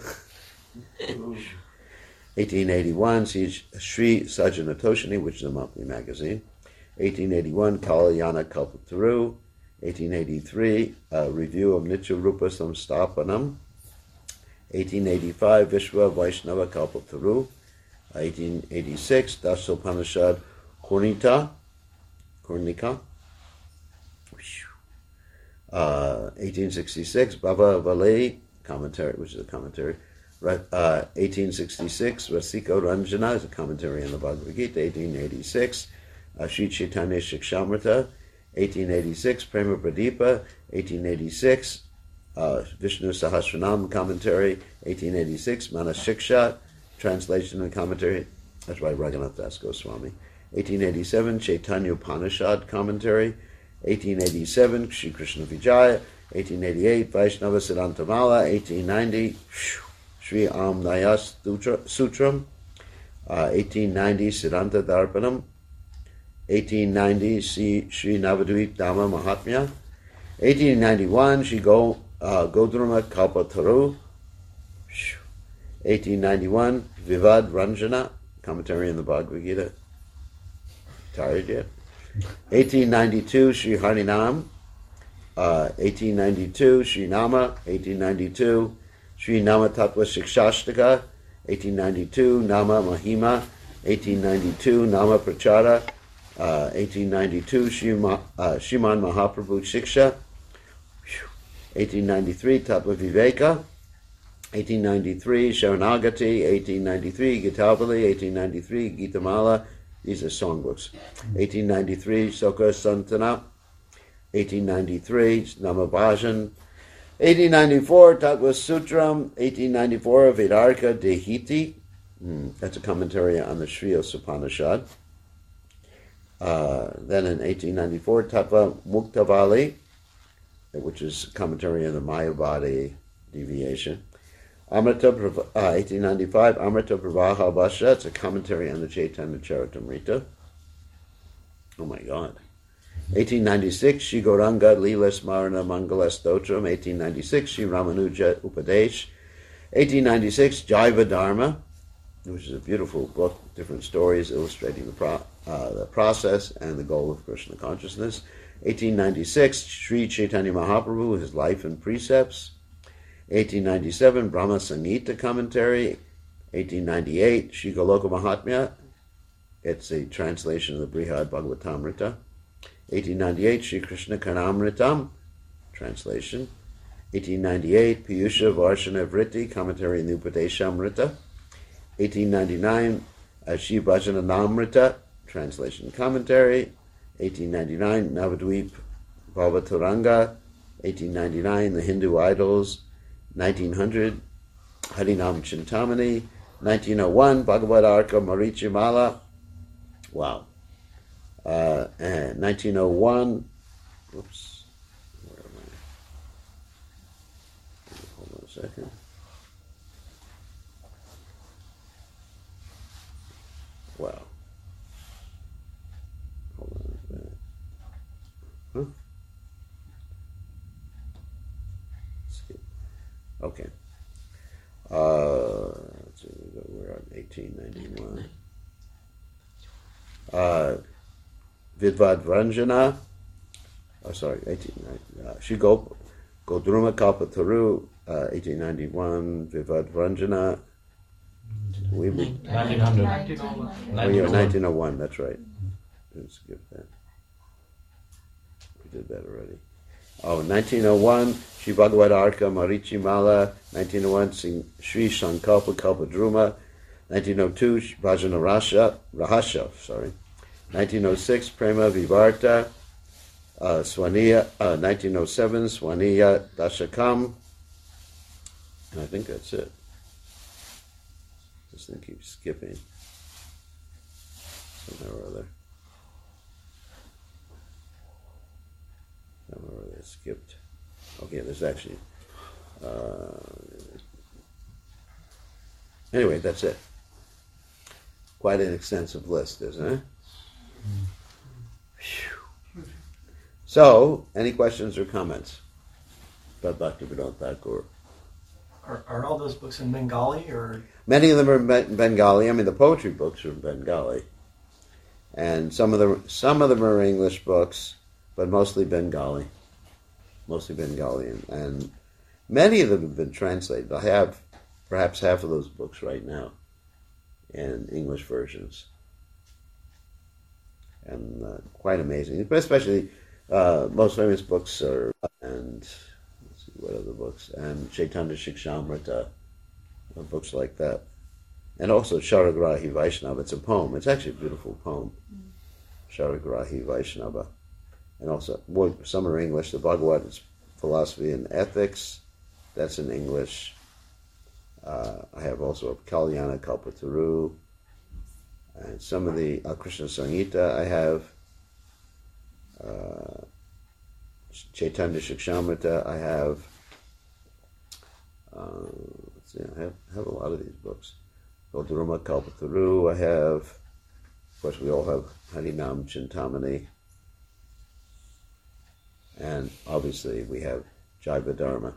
eighteen eighty-one, Sri Sajanatoshini, which is a monthly magazine. eighteen eighty-one, Kalyana Kalpataru. eighteen eighty-three, uh, Review of Nitya Rupa Samstapanam. eighteen eighty-five, Vishwa Vaishnava Kalpataru. eighteen eighty-six, Dasopanishad Kornita. Kornika. Uh, eighteen sixty-six, Baba Valei, commentary, which is a commentary. uh, eighteen sixty-six, Rasika Ranjana is a commentary on the Bhagavad Gita. eighteen eighty-six, uh, Sri Chaitanya Shikshamrita. eighteen eighty-six, Prema Pradipa. eighteen eighty-six, uh, Vishnu Sahasranam commentary. eighteen eighty-six, Manashiksha, translation and commentary. That's by Raghunath Das Goswami. eighteen eighty-seven, Chaitanya Upanishad commentary. eighteen eighty-seven, Shri Krishna Vijaya. eighteen eighty-eight, Vaishnava Siddhantamala. eighteen ninety, Sri Amnaya Sutram. Uh, eighteen ninety, Siddhanta Darpanam. eighteen ninety, Sri, Sri Navadvip Dhamma Mahatmya. eighteen ninety-one, Sri Go, uh, Godruma Kalpataru. eighteen ninety-one, Vivad Ranjana, commentary on the Bhagavad Gita. Tired yet? eighteen ninety-two, Sri Harinam. Uh, eighteen ninety-two, Sri Nama. eighteen ninety-two, Sri Nama Tattva Shikshashtaka. eighteen ninety-two, Nama Mahima. eighteen ninety-two, Nama Prachara. Uh, eighteen ninety-two, Shima, uh, Shiman Mahaprabhu Shiksha. eighteen ninety-three, Tattva Viveka. eighteen ninety-three, Sharanagati. eighteen ninety-three, Gitabali. eighteen ninety-three, Gitamala. These are songbooks. eighteen ninety-three, Soka Santana. eighteen ninety-three, Namabhajan. eighteen ninety-four, Tattva Sutram. eighteen ninety-four, Vedarka Dehiti. Hmm, that's a commentary on the Shriyas Upanishad. Uh, then in eighteen ninety-four, Tattva Muktavali, which is commentary on the Mayavadi deviation. Amrita, uh, eighteen ninety-five, Amrita Pravaha Vasha, it's a commentary on the Chaitanya Charitamrita. Oh my God. eighteen ninety-six, Shri Gauranga Leela Smarana Mangala Stotram. eighteen ninety-six, Shri Ramanuja Upadesh. eighteen ninety-six, Jaiva Dharma, which is a beautiful book, different stories illustrating the, pro, uh, the process and the goal of Krishna consciousness. eighteen ninety-six, Sri Chaitanya Mahaprabhu, his life and precepts. eighteen ninety-seven, Brahma Samhita commentary. eighteen ninety-eight, Sri Goloka Mahatmya. It's a translation of the Brihad Bhagavatamrita. eighteen ninety-eight, Sri Krishna Karnamritam, translation. eighteen ninety-eight, Piyusha Varshana Vritti, commentary in the Upadeshamrita. eighteen ninety-nine, Shri Bhajana Namrita, translation commentary. eighteen ninety-nine, Navadvip Bhavaturanga. eighteen ninety-nine, The Hindu Idols. nineteen hundred, Harinam Chintamani. nineteen oh one, Bhagavad Arka Marichimala. Wow. Uh, and nineteen oh one, whoops, where am I? Hold on a second. Wow. Hold on a minute. Huh? Skip. Okay. Uh, let's see, we're on eighteen ninety-one. Uh, Vidvad Ranjana, oh sorry, eighteen ninety, uh, Shri Gop, Godruma Kalpataru, uh, eighteen ninety-one, Vidvad Ranjana, we would, nineteen hundred. oh yeah, nineteen oh one, that's right. Let's skip that. We did that already. Oh, nineteen oh one, Shri Bhagavad Arka Marichimala. nineteen oh one, Sri Sankalpa Kalpadruma. nineteen oh two, Bhajana Rasha, Rahasha, sorry. nineteen oh six, Prema Vivarta. Uh, Swaniya, uh, nineteen oh seven, Swaniya Dashakam. And I think that's it. This thing keeps skipping. Somehow or other. Somehow or other it skipped. Okay, there's actually... Uh, anyway, that's it. Quite an extensive list, isn't it? Whew. So, any questions or comments about Bhaktivedanta Thakur? Are, are all those books in Bengali or? Many of them are in Bengali. I mean, the poetry books are in Bengali, and some of them some of them are English books, but mostly Bengali, mostly Bengali, and, and many of them have been translated. I have perhaps half of those books right now in English versions, and uh, quite amazing. But especially uh, most famous books are and let's see what other books and Chaitanya Shikshamrita uh, books like that. And also Sharagrahi Vaishnava, it's a poem. It's actually a beautiful poem. Mm. Sharagrahi Vaishnava. And also, well, some are English. The Bhagavad is Philosophy and Ethics. That's in English. Uh, I have also Kalyana Kalpataru. And some of the uh, Krishna Samhita I have. Uh, Chaitanya Shikshamrita I have. Uh, let's see, I have, have a lot of these books. Godaruma Kalpataru I have. Of course, we all have Harinam Chintamani. And obviously we have Jaiva Dharma.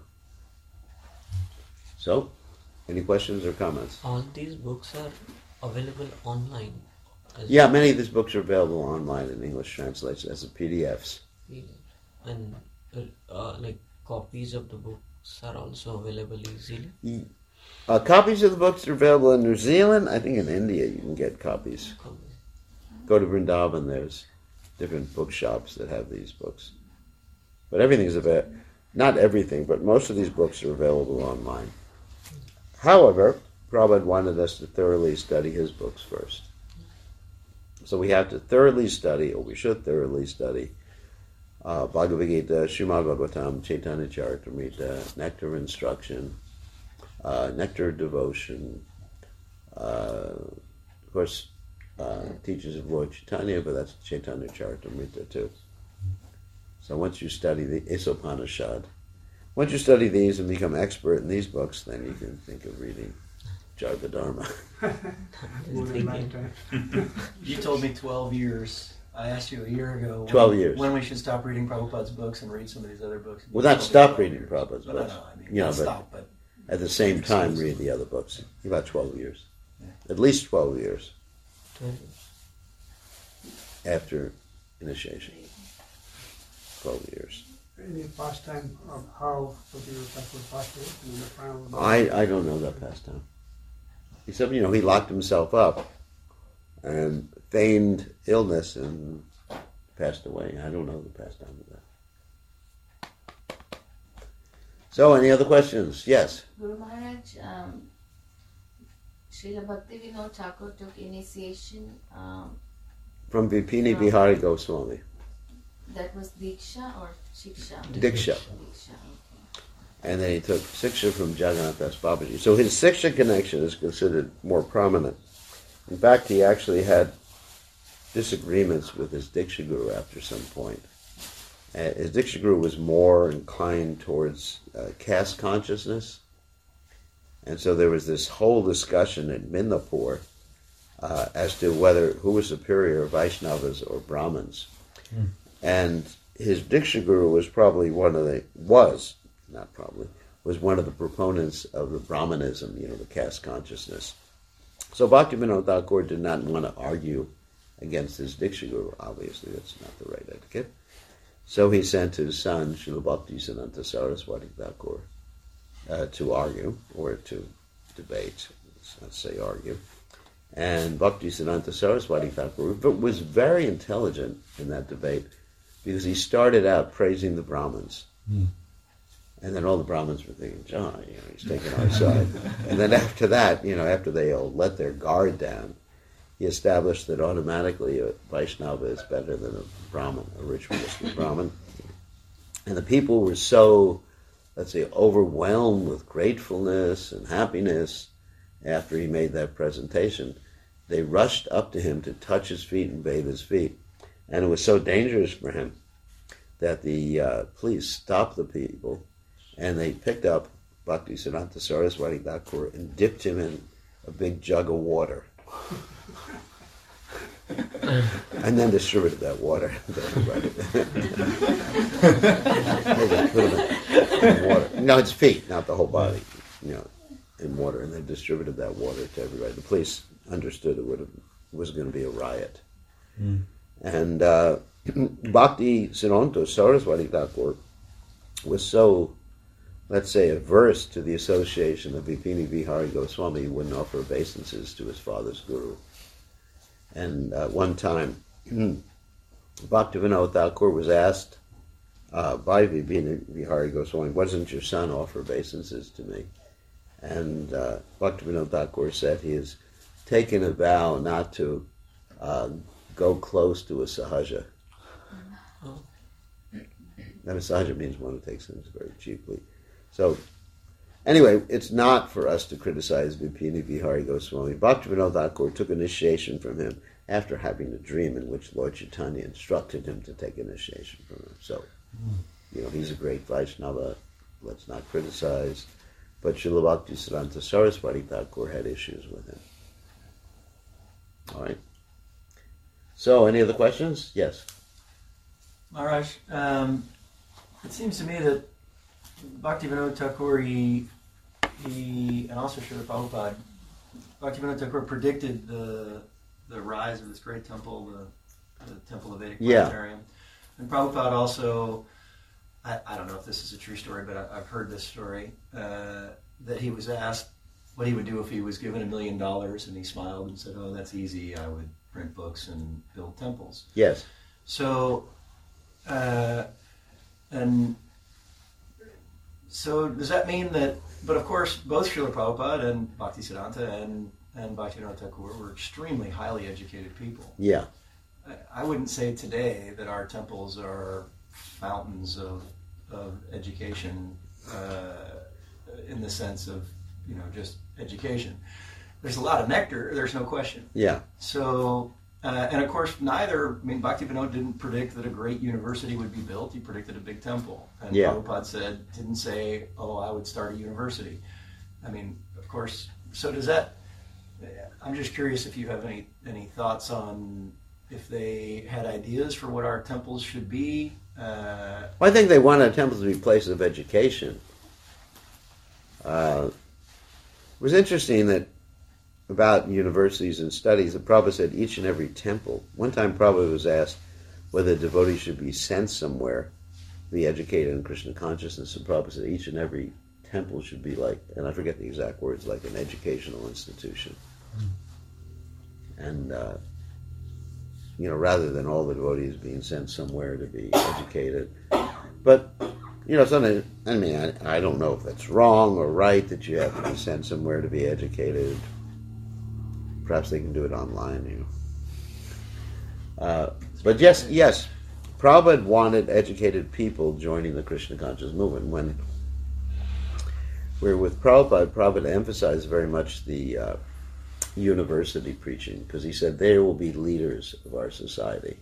So, any questions or comments? All these books are available online. Yeah, many of these books are available online in English translation as P D Fs. And uh, like copies of the books are also available easily? Uh, copies of the books are available in New Zealand. I think in India you can get copies. Go to Vrindavan, there's different bookshops that have these books. But everything's available. Not everything, but most of these books are available online. However, Prabhupada wanted us to thoroughly study his books first. So we have to thoroughly study, or we should thoroughly study, uh, Bhagavad Gita, Srimad Bhagavatam, Chaitanya Charitamrita, Nectar Instruction, uh, Nectar Devotion, uh, of course, uh, Teachers of Lord Chaitanya, but that's Chaitanya Charitamrita too. So once you study the Isopanishad, once you study these and become expert in these books, then you can think of reading Jaiva Dharma. You told me twelve years. I asked you a year ago when, twelve years. when we should stop reading Prabhupada's books and read some of these other books. Well, not stop reading years. Prabhupada's no, books. No, no, I mean, you know, not but stop, but at the same time read the other books. About twelve years. Yeah. At least twelve years. twelve. After initiation. twelve years. Any pastime of how Bhaktivinoda Thakur passed away in the final? I, I don't know that pastime. Except, you know, he locked himself up and feigned illness and passed away. I don't know the pastime of that. So, any other questions? Yes? Guru Maharaj, um, Srila Bhaktivinoda Thakur took initiation. Um, From Vipini from, Bihari Goswami. That was Diksha or Shiksha? Diksha. Diksha, okay. And then he took Siksha from Jagannath Das Babaji. So his Siksha connection is considered more prominent. In fact, he actually had disagreements with his Diksha Guru after some point. Uh, his Diksha Guru was more inclined towards uh, caste consciousness. And so there was this whole discussion in Midnapur uh, as to whether who was superior, Vaishnavas or Brahmins. Mm. And his Diksha Guru was probably one of the, was, not probably, was one of the proponents of the Brahmanism, you know, the caste consciousness. So Bhaktivinoda Thakur did not want to argue against his Diksha Guru. Obviously, that's not the right etiquette. So he sent his son, Srila Bhaktisiddhanta Saraswati Thakur, uh, to argue, or to debate, let's say argue. And Bhaktisiddhanta Saraswati Thakur was very intelligent in that debate, because he started out praising the Brahmins. Mm. And then all the Brahmins were thinking, John, you know, he's taking our side. And then after that, you know, after they all let their guard down, he established that automatically a Vaishnava is better than a Brahmin, a ritualistic Brahmin. And the people were so, let's say, overwhelmed with gratefulness and happiness after he made that presentation. They rushed up to him to touch his feet and bathe his feet. And it was so dangerous for him that the uh, police stopped the people, and they picked up Bhaktisiddhanta Saraswati Thakur and dipped him in a big jug of water. And then distributed that water to everybody. They put him in water. No, it's feet, not the whole body, you know, in water. And they distributed that water to everybody. The police understood it would have, was going to be a riot. Mm. And uh, Bhakti Siddhanta Saraswati Thakur was so, let's say, averse to the association of Vipini Vihari Goswami, he wouldn't offer obeisances to his father's guru. And uh, one time, Bhaktivinoda Thakur was asked uh, by Vipini Vihari Goswami, "Why doesn't your son offer obeisances to me?" And uh, Bhaktivinoda Thakur said he has taken a vow not to uh, go close to a sahaja. Oh. And a sahaja means one who takes things very cheaply. So, anyway, it's not for us to criticize Vipini Vihari Goswami. Bhaktivinoda Thakur took initiation from him after having a dream in which Lord Chaitanya instructed him to take initiation from him. So, you know, he's a great Vaishnava. Let's not criticize. But Srila Bhaktisiddhanta Saraswati Thakur had issues with him. All right. So, any other questions? Yes. Maharaj, um, it seems to me that Bhaktivinoda Thakur, he, he, and also Srila Prabhupada, Bhaktivinoda Thakur predicted the the rise of this great temple, the, the Temple of Vedic Yeah. Planetarium. And Prabhupada also, I, I don't know if this is a true story, but I, I've heard this story, uh, that he was asked what he would do if he was given a million dollars, and he smiled and said, oh, that's easy, I would print books and build temples. Yes. So, uh, and so does that mean that, but of course, both Srila Prabhupada and Bhaktisiddhanta and, and Bhaktivinoda Thakur were extremely highly educated people. Yeah. I, I wouldn't say today that our temples are fountains of, of education uh, in the sense of, you know, just education. There's a lot of nectar, there's no question. Yeah. So, uh, and of course, neither, I mean, Bhaktivinoda didn't predict that a great university would be built. He predicted a big temple. And Yeah. Prabhupada said, didn't say, oh, I would start a university. I mean, of course, so does that, I'm just curious if you have any, any thoughts on if they had ideas for what our temples should be. Uh, Well, I think they wanted temples to be places of education. Uh, it was interesting that about universities and studies, that Prabhupada said each and every temple. One time Prabhupada was asked whether devotees should be sent somewhere to be educated in Krishna consciousness, and Prabhupada said each and every temple should be like, and I forget the exact words, like an educational institution. And, uh, you know, rather than all the devotees being sent somewhere to be educated. But, you know, something, I mean, I, I don't know if that's wrong or right that you have to be sent somewhere to be educated. Perhaps they can do it online, you know. Uh, but yes, yes, Prabhupada wanted educated people joining the Krishna conscious movement. When we're with Prabhupada, Prabhupada emphasized very much the uh, university preaching, because he said they will be leaders of our society.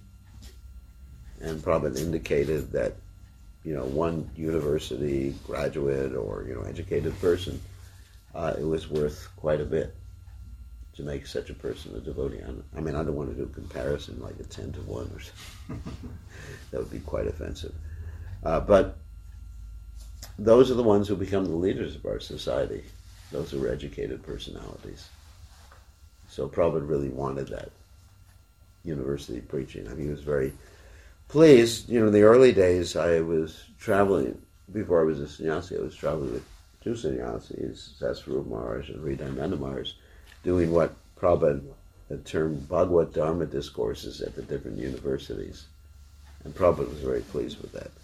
And Prabhupada indicated that, you know, one university graduate or, you know, educated person, uh, it was worth quite a bit to make such a person a devotee. I mean, I don't want to do a comparison like a ten to one or something. That would be quite offensive. Uh, but those are the ones who become the leaders of our society, those who are educated personalities. So Prabhupada really wanted that university preaching. I mean, he was very pleased. You know, in the early days, I was traveling, before I was a sannyasi, I was traveling with two sannyasis, Sasvarup Maharaj and Hridayananda Maharaj, doing what Prabhupada had termed Bhagavad Dharma discourses at the different universities. And Prabhupada was very pleased with that.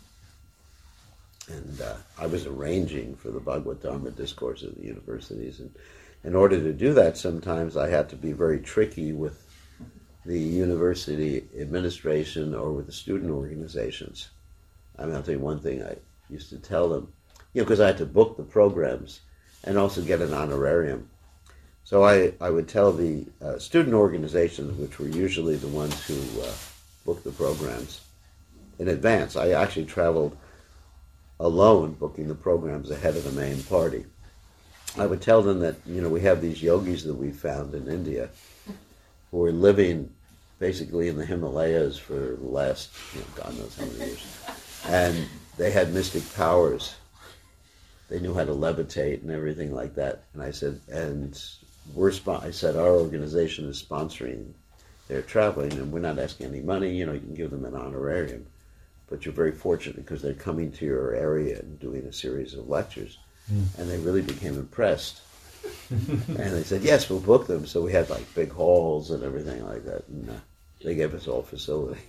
And uh, I was arranging for the Bhagavad Dharma discourses at the universities. And in order to do that, sometimes I had to be very tricky with the university administration or with the student organizations. I mean, I'll tell you one thing I used to tell them, you know, because I had to book the programs and also get an honorarium. So I, I would tell the uh, student organizations, which were usually the ones who uh, booked the programs in advance. I actually traveled alone booking the programs ahead of the main party. I would tell them that, you know, we have these yogis that we found in India who are living basically in the Himalayas for the last, you know, God knows how many years. And they had mystic powers. They knew how to levitate and everything like that. And I said, and we're, spo- I said, our organization is sponsoring their traveling, and we're not asking any money. You know, you can give them an honorarium. But you're very fortunate because they're coming to your area and doing a series of lectures. Mm. And they really became impressed. And they said, yes, we'll book them. So we had like big halls and everything like that. And uh, they gave us all facility.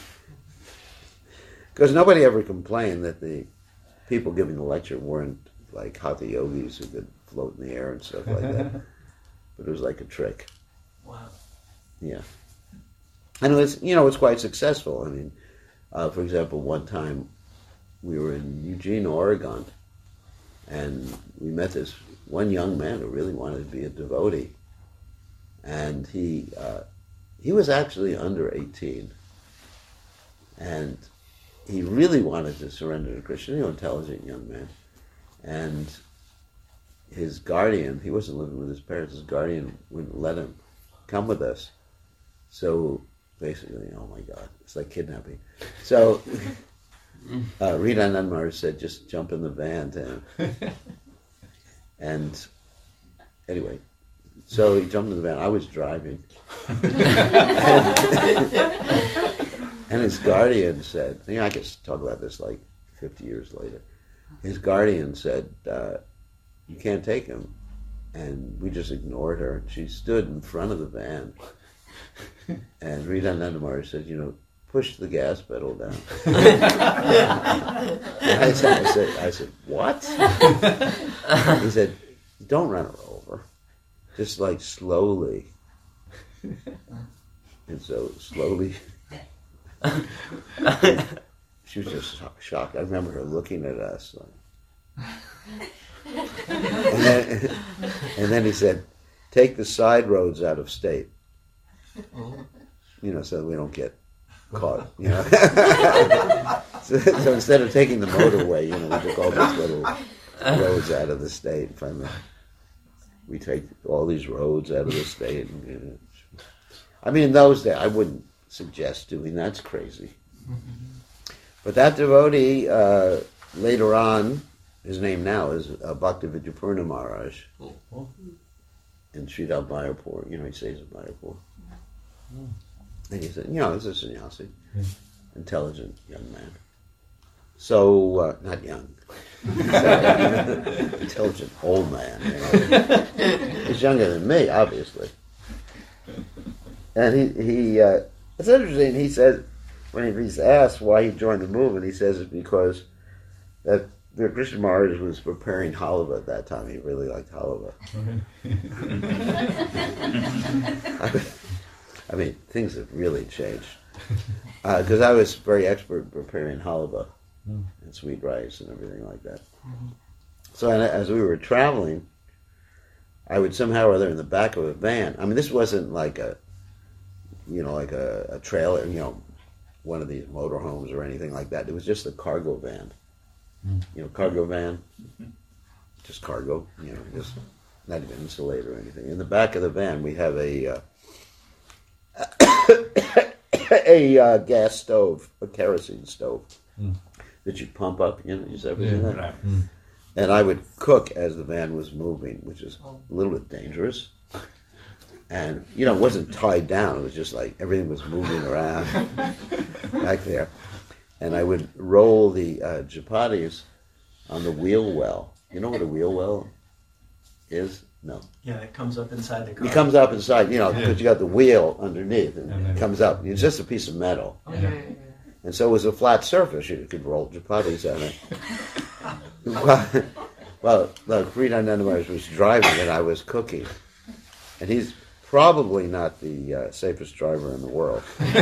Because nobody ever complained that the people giving the lecture weren't like hatha yogis who could float in the air and stuff like that. But it was like a trick. Wow. Yeah. And it was, you know, it's quite successful. I mean, uh, for example, one time we were in Eugene, Oregon, and we met this one young man who really wanted to be a devotee. And he uh, he was actually under eighteen. And he really wanted to surrender to Krishna, you know, intelligent young man. And his guardian, he wasn't living with his parents, his guardian wouldn't let him come with us. So basically, oh my God, it's like kidnapping. So uh, Rita Anandamaharaj said, just jump in the van to him. And anyway, so he jumped in the van. I was driving. And his guardian said, you know, I could talk about this like fifty years later. His guardian said, uh, you can't take him. And we just ignored her. She stood in front of the van. And Rita Anandamaharaj said, you know, push the gas pedal down. And I said, I said, I said, what? He said, don't run her over. Just like slowly. And so slowly. She was just shocked. I remember her looking at us like. And then, and then he said, take the side roads out of state. You know, so we don't get caught, you know. so, so instead of taking the motorway, you know, we took all these little roads out of the state. Finally, we take all these roads out of the state. And, you know. I mean, in those days, I wouldn't suggest doing that. It's crazy. But that devotee, uh, later on, his name now is uh, Bhakti Vidyapurna Maharaj. Oh. In Sridhar Mayapur, you know, he stays in Mayapur. And he said, you know, he's a sannyasi, intelligent young man. So, uh, not young, intelligent old man. You know. He's younger than me, obviously. And he, he uh, it's interesting, he says, when he's asked why he joined the movement, he says it's because that the Krishna Maharaj was preparing halava at that time. He really liked halava. I mean, things have really changed. Because uh, I was very expert in preparing halava mm. and sweet rice and everything like that. Mm-hmm. So as we were traveling, I would somehow or other in the back of a van. I mean, this wasn't like a, you know, like a, a trailer, you know, one of these motorhomes or anything like that. It was just a cargo van. Mm. You know, cargo van, just cargo, you know, just not even insulated or anything. In the back of the van, we have a uh, a uh, gas stove, a kerosene stove mm. that you pump up, you know, just everything yeah, like that. Right. Mm. And I would cook as the van was moving, which is a little bit dangerous. And, you know, it wasn't tied down. It was just like everything was moving around back there. And I would roll the uh, chapatis on the wheel well. You know what a wheel well is? No. Yeah, it comes up inside the car. It comes up inside, you know, because yeah. you got the wheel underneath, and yeah, it comes up. It's just a piece of metal. Oh, yeah. Yeah, yeah, yeah. And so it was a flat surface. You could roll chapatis on it. well, well, look, Rita Anandamaharaj was driving and I was cooking. And he's probably not the uh, safest driver in the world.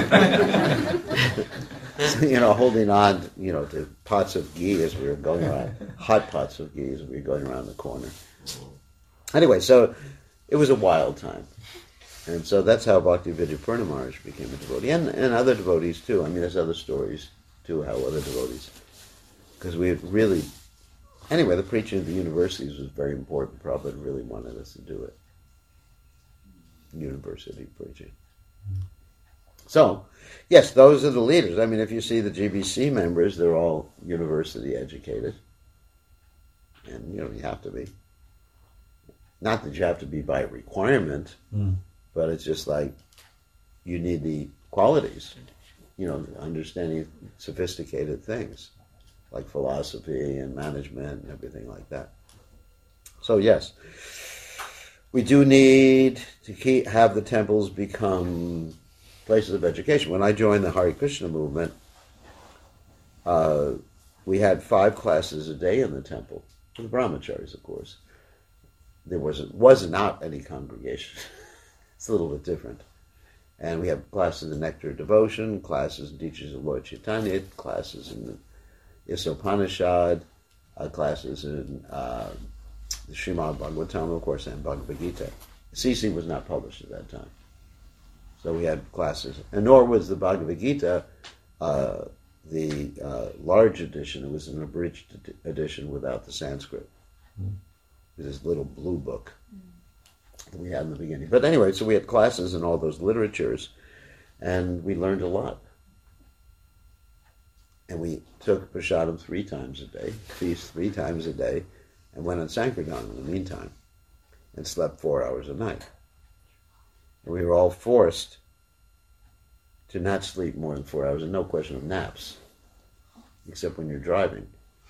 So, you know, holding on, you know, to pots of ghee as we were going around, hot pots of ghee as we were going around the corner. Anyway, so it was a wild time. And so that's how Bhakti Vidyapurna Maharaj became a devotee. And, and other devotees, too. I mean, there's other stories, too, how other devotees. Because we had really... Anyway, the preaching at the universities was very important. Prabhupada really wanted us to do it. University preaching. So, yes, those are the leaders. I mean, if you see the G B C members, they're all university educated. And, you know, you have to be. Not that you have to be by requirement, mm. but it's just like you need the qualities, you know, understanding sophisticated things like philosophy and management and everything like that. So, yes, we do need to keep, have the temples become places of education. When I joined the Hare Krishna movement, uh, we had five classes a day in the temple. The brahmacharis, of course. There wasn't was not any congregation. It's a little bit different. And we have classes in Nectar Devotion, classes in Teachings of Lord Chaitanya, classes in the Isopanishad, uh, classes in uh, the Srimad Bhagavatam, of course, and Bhagavad Gita. C C was not published at that time. So we had classes. And nor was the Bhagavad Gita uh, the uh, large edition. It was an abridged ed- edition without the Sanskrit. Mm. It was this little blue book that we had in the beginning. But anyway, so we had classes in all those literatures, and we learned a lot. And we took prasadam three times a day, feast three times a day, and went on Sankirtan in the meantime, and slept four hours a night. And we were all forced to not sleep more than four hours, and no question of naps, except when you're driving.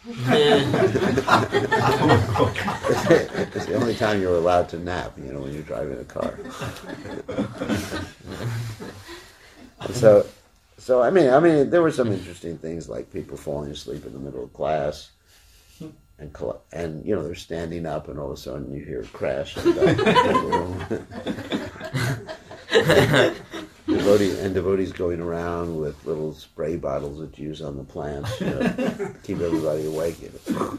It's the only time you're allowed to nap, you know, when you're driving a car. so, so I mean, I mean, there were some interesting things like people falling asleep in the middle of class, and and you know they're standing up, and all of a sudden you hear a crash in the room. Devotee, and devotees going around with little spray bottles that you use on the plants, you know, keep everybody awake. You know.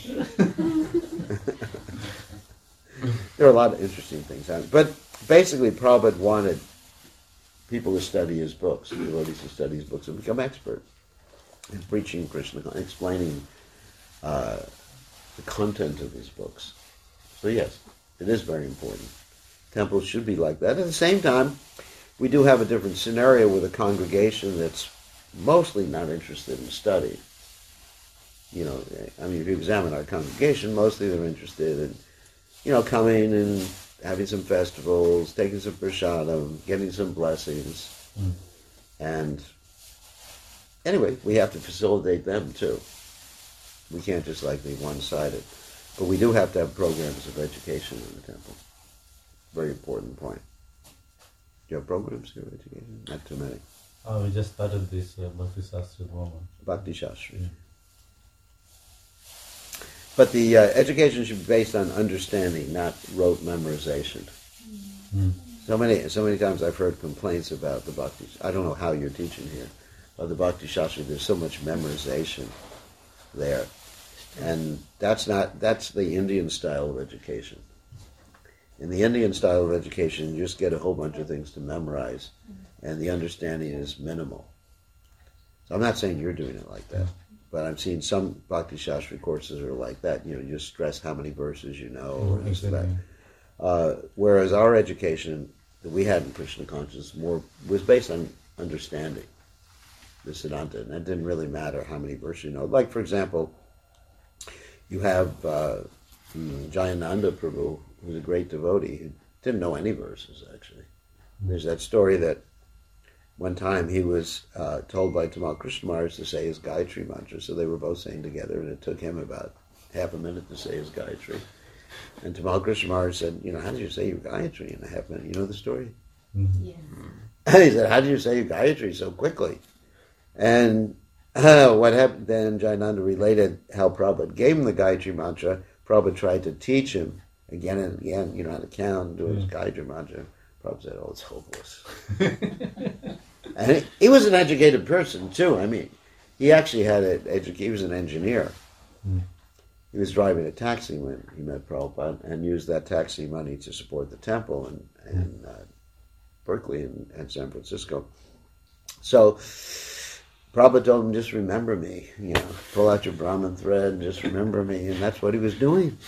There are a lot of interesting things. But basically, Prabhupada wanted people to study his books, devotees to study his books and become expert in preaching Krishna, explaining uh, the content of his books. So yes, it is very important. Temples should be like that. At the same time, we do have a different scenario with a congregation that's mostly not interested in study. You know, I mean, if you examine our congregation, mostly they're interested in, you know, coming and having some festivals, taking some prasadam, getting some blessings. Mm. And anyway, we have to facilitate them too. We can't just like be one-sided. But we do have to have programs of education in the temple. Very important point. Do you have programs here of education? Not too many. Oh, we just started this uh, Bhakti Shastri moment. Bhakti Shastri. Yeah. But the uh, education should be based on understanding, not rote memorization. Mm. So many, so many times I've heard complaints about the Bhakti. I don't know how you're teaching here, but the Bhakti Shastri. There's so much memorization there, and that's not. That's the Indian style of education. In the Indian style of education, you just get a whole bunch of things to memorize, and the understanding is minimal. So I'm not saying you're doing it like that, but I've seen some Bhakti Shastri courses are like that. You know, you just stress how many verses you know, or this or that. Uh, whereas our education that we had in Krishna consciousness more was based on understanding the Siddhanta, and it didn't really matter how many verses you know. Like, for example, you have uh, Jayananda Prabhu, who was a great devotee, who didn't know any verses, actually. There's that story that one time he was uh, told by Tamal Krishna Maharaj to say his Gayatri mantra, so they were both saying together, and it took him about half a minute to say his Gayatri. And Tamal Krishna Maharaj said, you know, how did you say your Gayatri in a half minute? You know the story? Mm-hmm. Yeah. And he said, how did you say your Gayatri so quickly? And uh, what happened then, Jayananda related how Prabhupada gave him the Gayatri mantra. Prabhupada tried to teach him again and again, you know, how to count, do his mm. Gayatri mantra. Prabhupada said, oh, it's hopeless. And he, he was an educated person, too. I mean, he actually had an education. He was an engineer. Mm. He was driving a taxi when he met Prabhupada and used that taxi money to support the temple in, in uh, Berkeley and, and San Francisco. So Prabhupada told him, just remember me, you know, pull out your Brahman thread and just remember me, and that's what he was doing.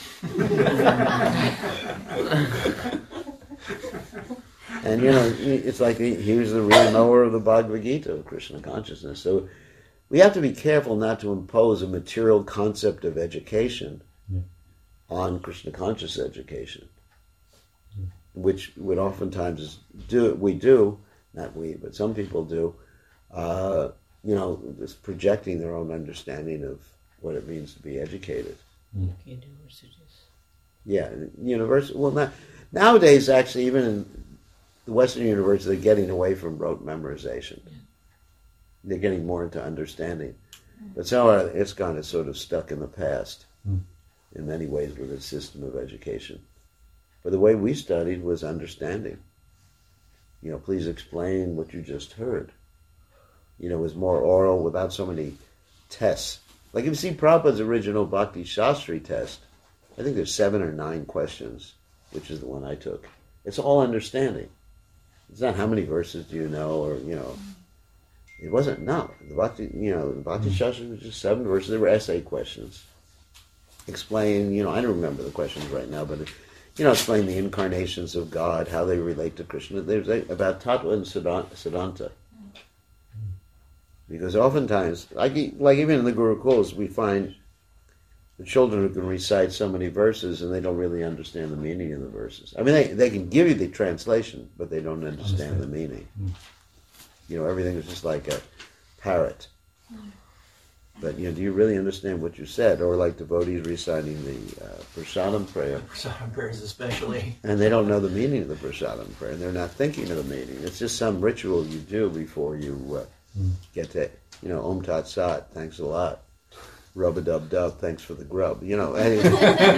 And, you know, it's like he, he was the real knower of the Bhagavad Gita, of Krishna consciousness. So we have to be careful not to impose a material concept of education yeah. on Krishna conscious education, yeah. which would oftentimes do, we do, not we, but some people do, uh, you know, just projecting their own understanding of what it means to be educated. Mm. Universities. Yeah, university. Well, now, nowadays, actually, even in the Western universities, they're getting away from rote memorization. Yeah. They're getting more into understanding. Mm. But so uh, it's kind of sort of stuck in the past. Mm. in many ways with a system of education. But the way we studied was understanding. You know, please explain what you just heard. You know, it was more oral without so many tests. Like if you see Prabhupada's original Bhakti Shastri test, I think there's seven or nine questions, which is the one I took. It's all understanding. It's not how many verses do you know, or, you know, it wasn't, no. The Bhakti, you know, the Bhakti Shastri was just seven verses. There were essay questions. Explain, you know, I don't remember the questions right now, but, you know, explain the incarnations of God, how they relate to Krishna. There's about Tattva and Siddhanta. Because oftentimes, like, like even in the Gurukuls, we find the children who can recite so many verses and they don't really understand the meaning of the verses. I mean, they, they can give you the translation, but they don't understand, understand. the meaning. Mm. You know, everything is just like a parrot. Mm. But, you know, do you really understand what you said? Or like devotees reciting the uh, Prasadam prayer. Prasadam prayers especially. And they don't know the meaning of the Prasadam prayer, and they're not thinking of the meaning. It's just some ritual you do before you... Uh, Mm. Get to, you know, Om Tat Sat, thanks a lot. Rub-a-dub-dub, thanks for the grub. You know, anyway.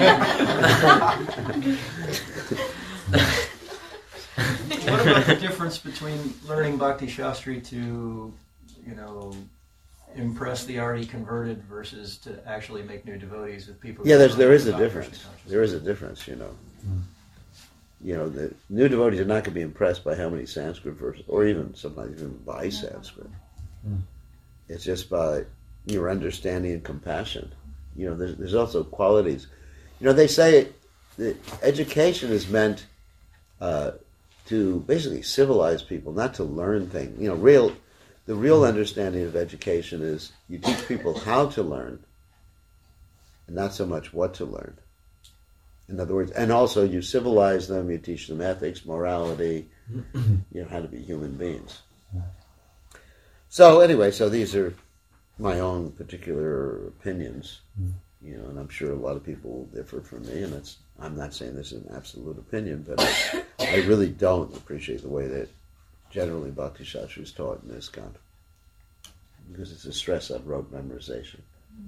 What about the difference between learning Bhakti Shastri to, you know, impress the already converted versus to actually make new devotees with people? Yeah, there's, there is a difference. There is a difference, you know. Mm. You know, the new devotees are not going to be impressed by how many Sanskrit verses, or even sometimes even by Sanskrit. Mm. It's just by your understanding and compassion. You know, there's, there's also qualities. You know, they say that education is meant uh, to basically civilize people, not to learn things. You know, real the real understanding of education is you teach people how to learn, and not so much what to learn. In other words, and also you civilize them, you teach them ethics, morality, you know, how to be human beings. So anyway, so these are my own particular opinions, you know, and I'm sure a lot of people will differ from me, and it's, I'm not saying this is an absolute opinion, but I, I really don't appreciate the way that generally Bhakti Shastri is taught in ISKCON, because it's a stress on rote memorization.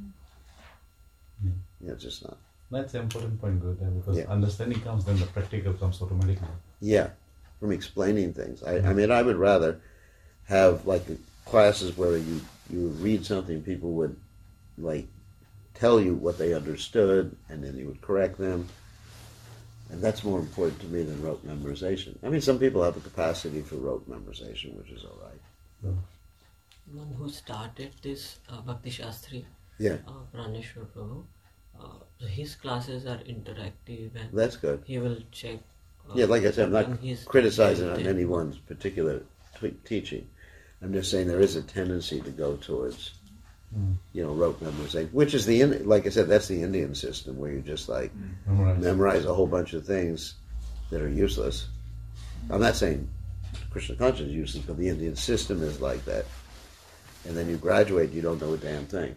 Yeah, it's just not. That's an important point, Gurudev, because yeah. understanding comes, then the practical comes automatically. Yeah, from explaining things. I, I mean, I would rather have like classes where you, you read something, people would like tell you what they understood, and then you would correct them. And that's more important to me than rote memorization. I mean, some people have a capacity for rote memorization, which is all right. Yeah. One who started this uh, Bhakti Shastri, yeah. uh, Praneshwar Prabhu, Uh, his classes are interactive, and that's good. He will check. Uh, yeah, like I said, I'm not criticizing on anyone's particular t- teaching. I'm just saying there is a tendency to go towards, mm. you know, rote memorization, which is the, like I said, that's the Indian system where you just like mm. memorize. memorize a whole bunch of things that are useless. I'm not saying Krishna consciousness is useless, but the Indian system is like that. And then you graduate, you don't know a damn thing.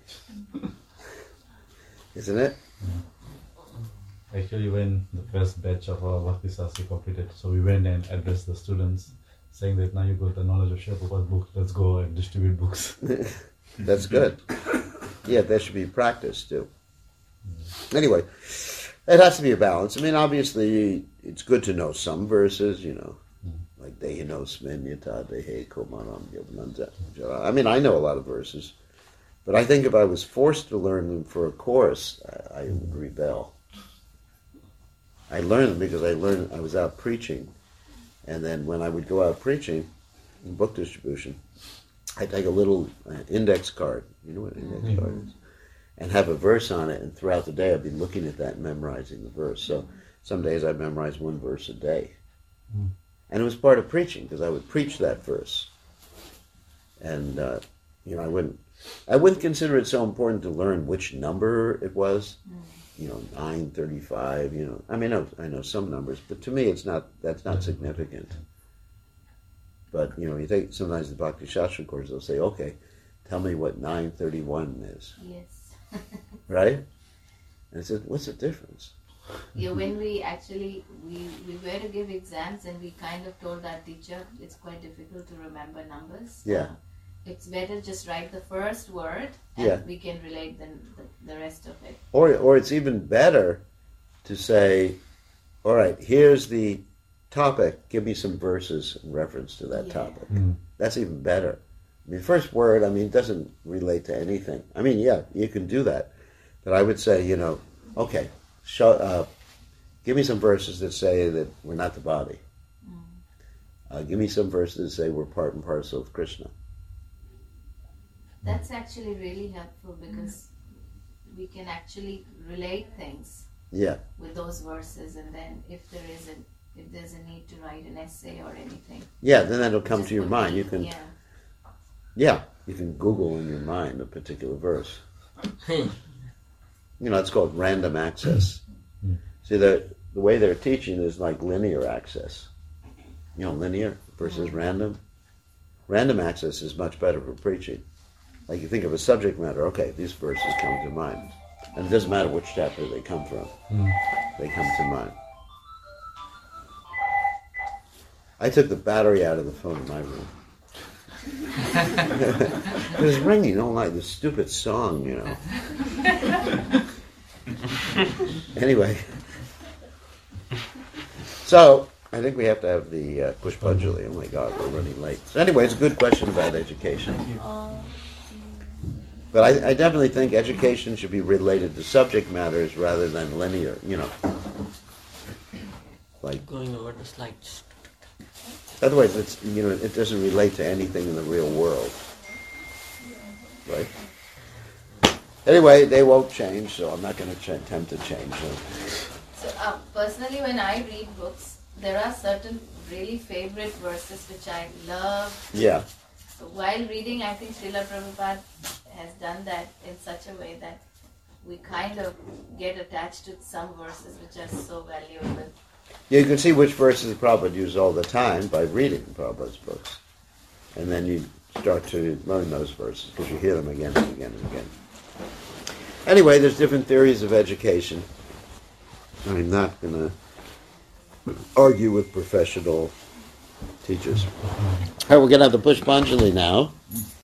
Isn't it? Actually, when the first batch of our Bhakti Shastri completed, so we went and addressed the students, saying that now you got the knowledge of Srila Prabhupada's book, let's go and distribute books. That's good. Yeah, there should be practice too. Mm. Anyway, it has to be a balance. I mean, obviously, it's good to know some verses, you know, mm. like Dehino Sminyata Dehe Komanam Yobnanda. I mean, I know a lot of verses. But I think if I was forced to learn them for a course, I, I would rebel. I learned them because I learned I was out preaching, and then when I would go out preaching in book distribution, I'd take a little uh, index card. You know what an index mm-hmm. card is? And have a verse on it, and throughout the day I'd be looking at that and memorizing the verse. So some days I'd memorize one verse a day. Mm. And it was part of preaching, because I would preach that verse. And, uh, you know, I wouldn't I wouldn't consider it so important to learn which number it was, you know, nine thirty-five, you know. I mean, I know, I know some numbers, but to me it's not, that's not significant. But, you know, you take, sometimes the Bhakti Shastri course, they'll say, okay, tell me what nine thirty-one is. Yes. Right? And I said, what's the difference? Yeah, when we actually, we, we were to give exams, and we kind of told our teacher it's quite difficult to remember numbers. Yeah. Uh, it's better just write the first word and Yeah. we can relate the, the, the rest of it. Or, or it's even better to say, all right, here's the topic. Give me some verses in reference to that Yeah. topic. Mm. That's even better. I mean, first word, I mean, it doesn't relate to anything. I mean, yeah, you can do that. But I would say, you know, okay, show, uh, give me some verses that say that we're not the body. Uh, give me some verses that say we're part and parcel of Krishna. That's actually really helpful because we can actually relate things Yeah, with those verses, and then if there is a if there's a need to write an essay or anything, yeah, then that'll come just to your put mind. the- You can, yeah. yeah, you can Google in your mind a particular verse. Hmm. You know, it's called random access. See, the the way they're teaching is like linear access. You know, linear versus random. Random access is much better for preaching. Like you think of a subject matter, okay, these verses come to mind. And it doesn't matter which chapter they come from. Mm. They come to mind. I took the battery out of the phone in my room. It was ringing all night, this stupid song, you know. Anyway. So, I think we have to have the uh, Pushpanjali. Oh my God, we're running late. So anyway, it's a good question about education. Thank you. But I, I definitely think education should be related to subject matters rather than linear, you know. Like, Going over the slides. otherwise it's, you know, it doesn't relate to anything in the real world. Right? Anyway, they won't change, so I'm not going to ch- attempt to change them. So uh, personally, when I read books, there are certain really favorite verses which I love. Yeah. So while reading, I think Srila Prabhupada has done that in such a way that we kind of get attached to some verses which are so valuable. Yeah, you can see which verses Prabhupada used all the time by reading Prabhupada's books. And then you start to learn those verses because you hear them again and again and again. Anyway, there's different theories of education. I'm not going to argue with professional teachers. All right, we're going to have the Pushpanjali now.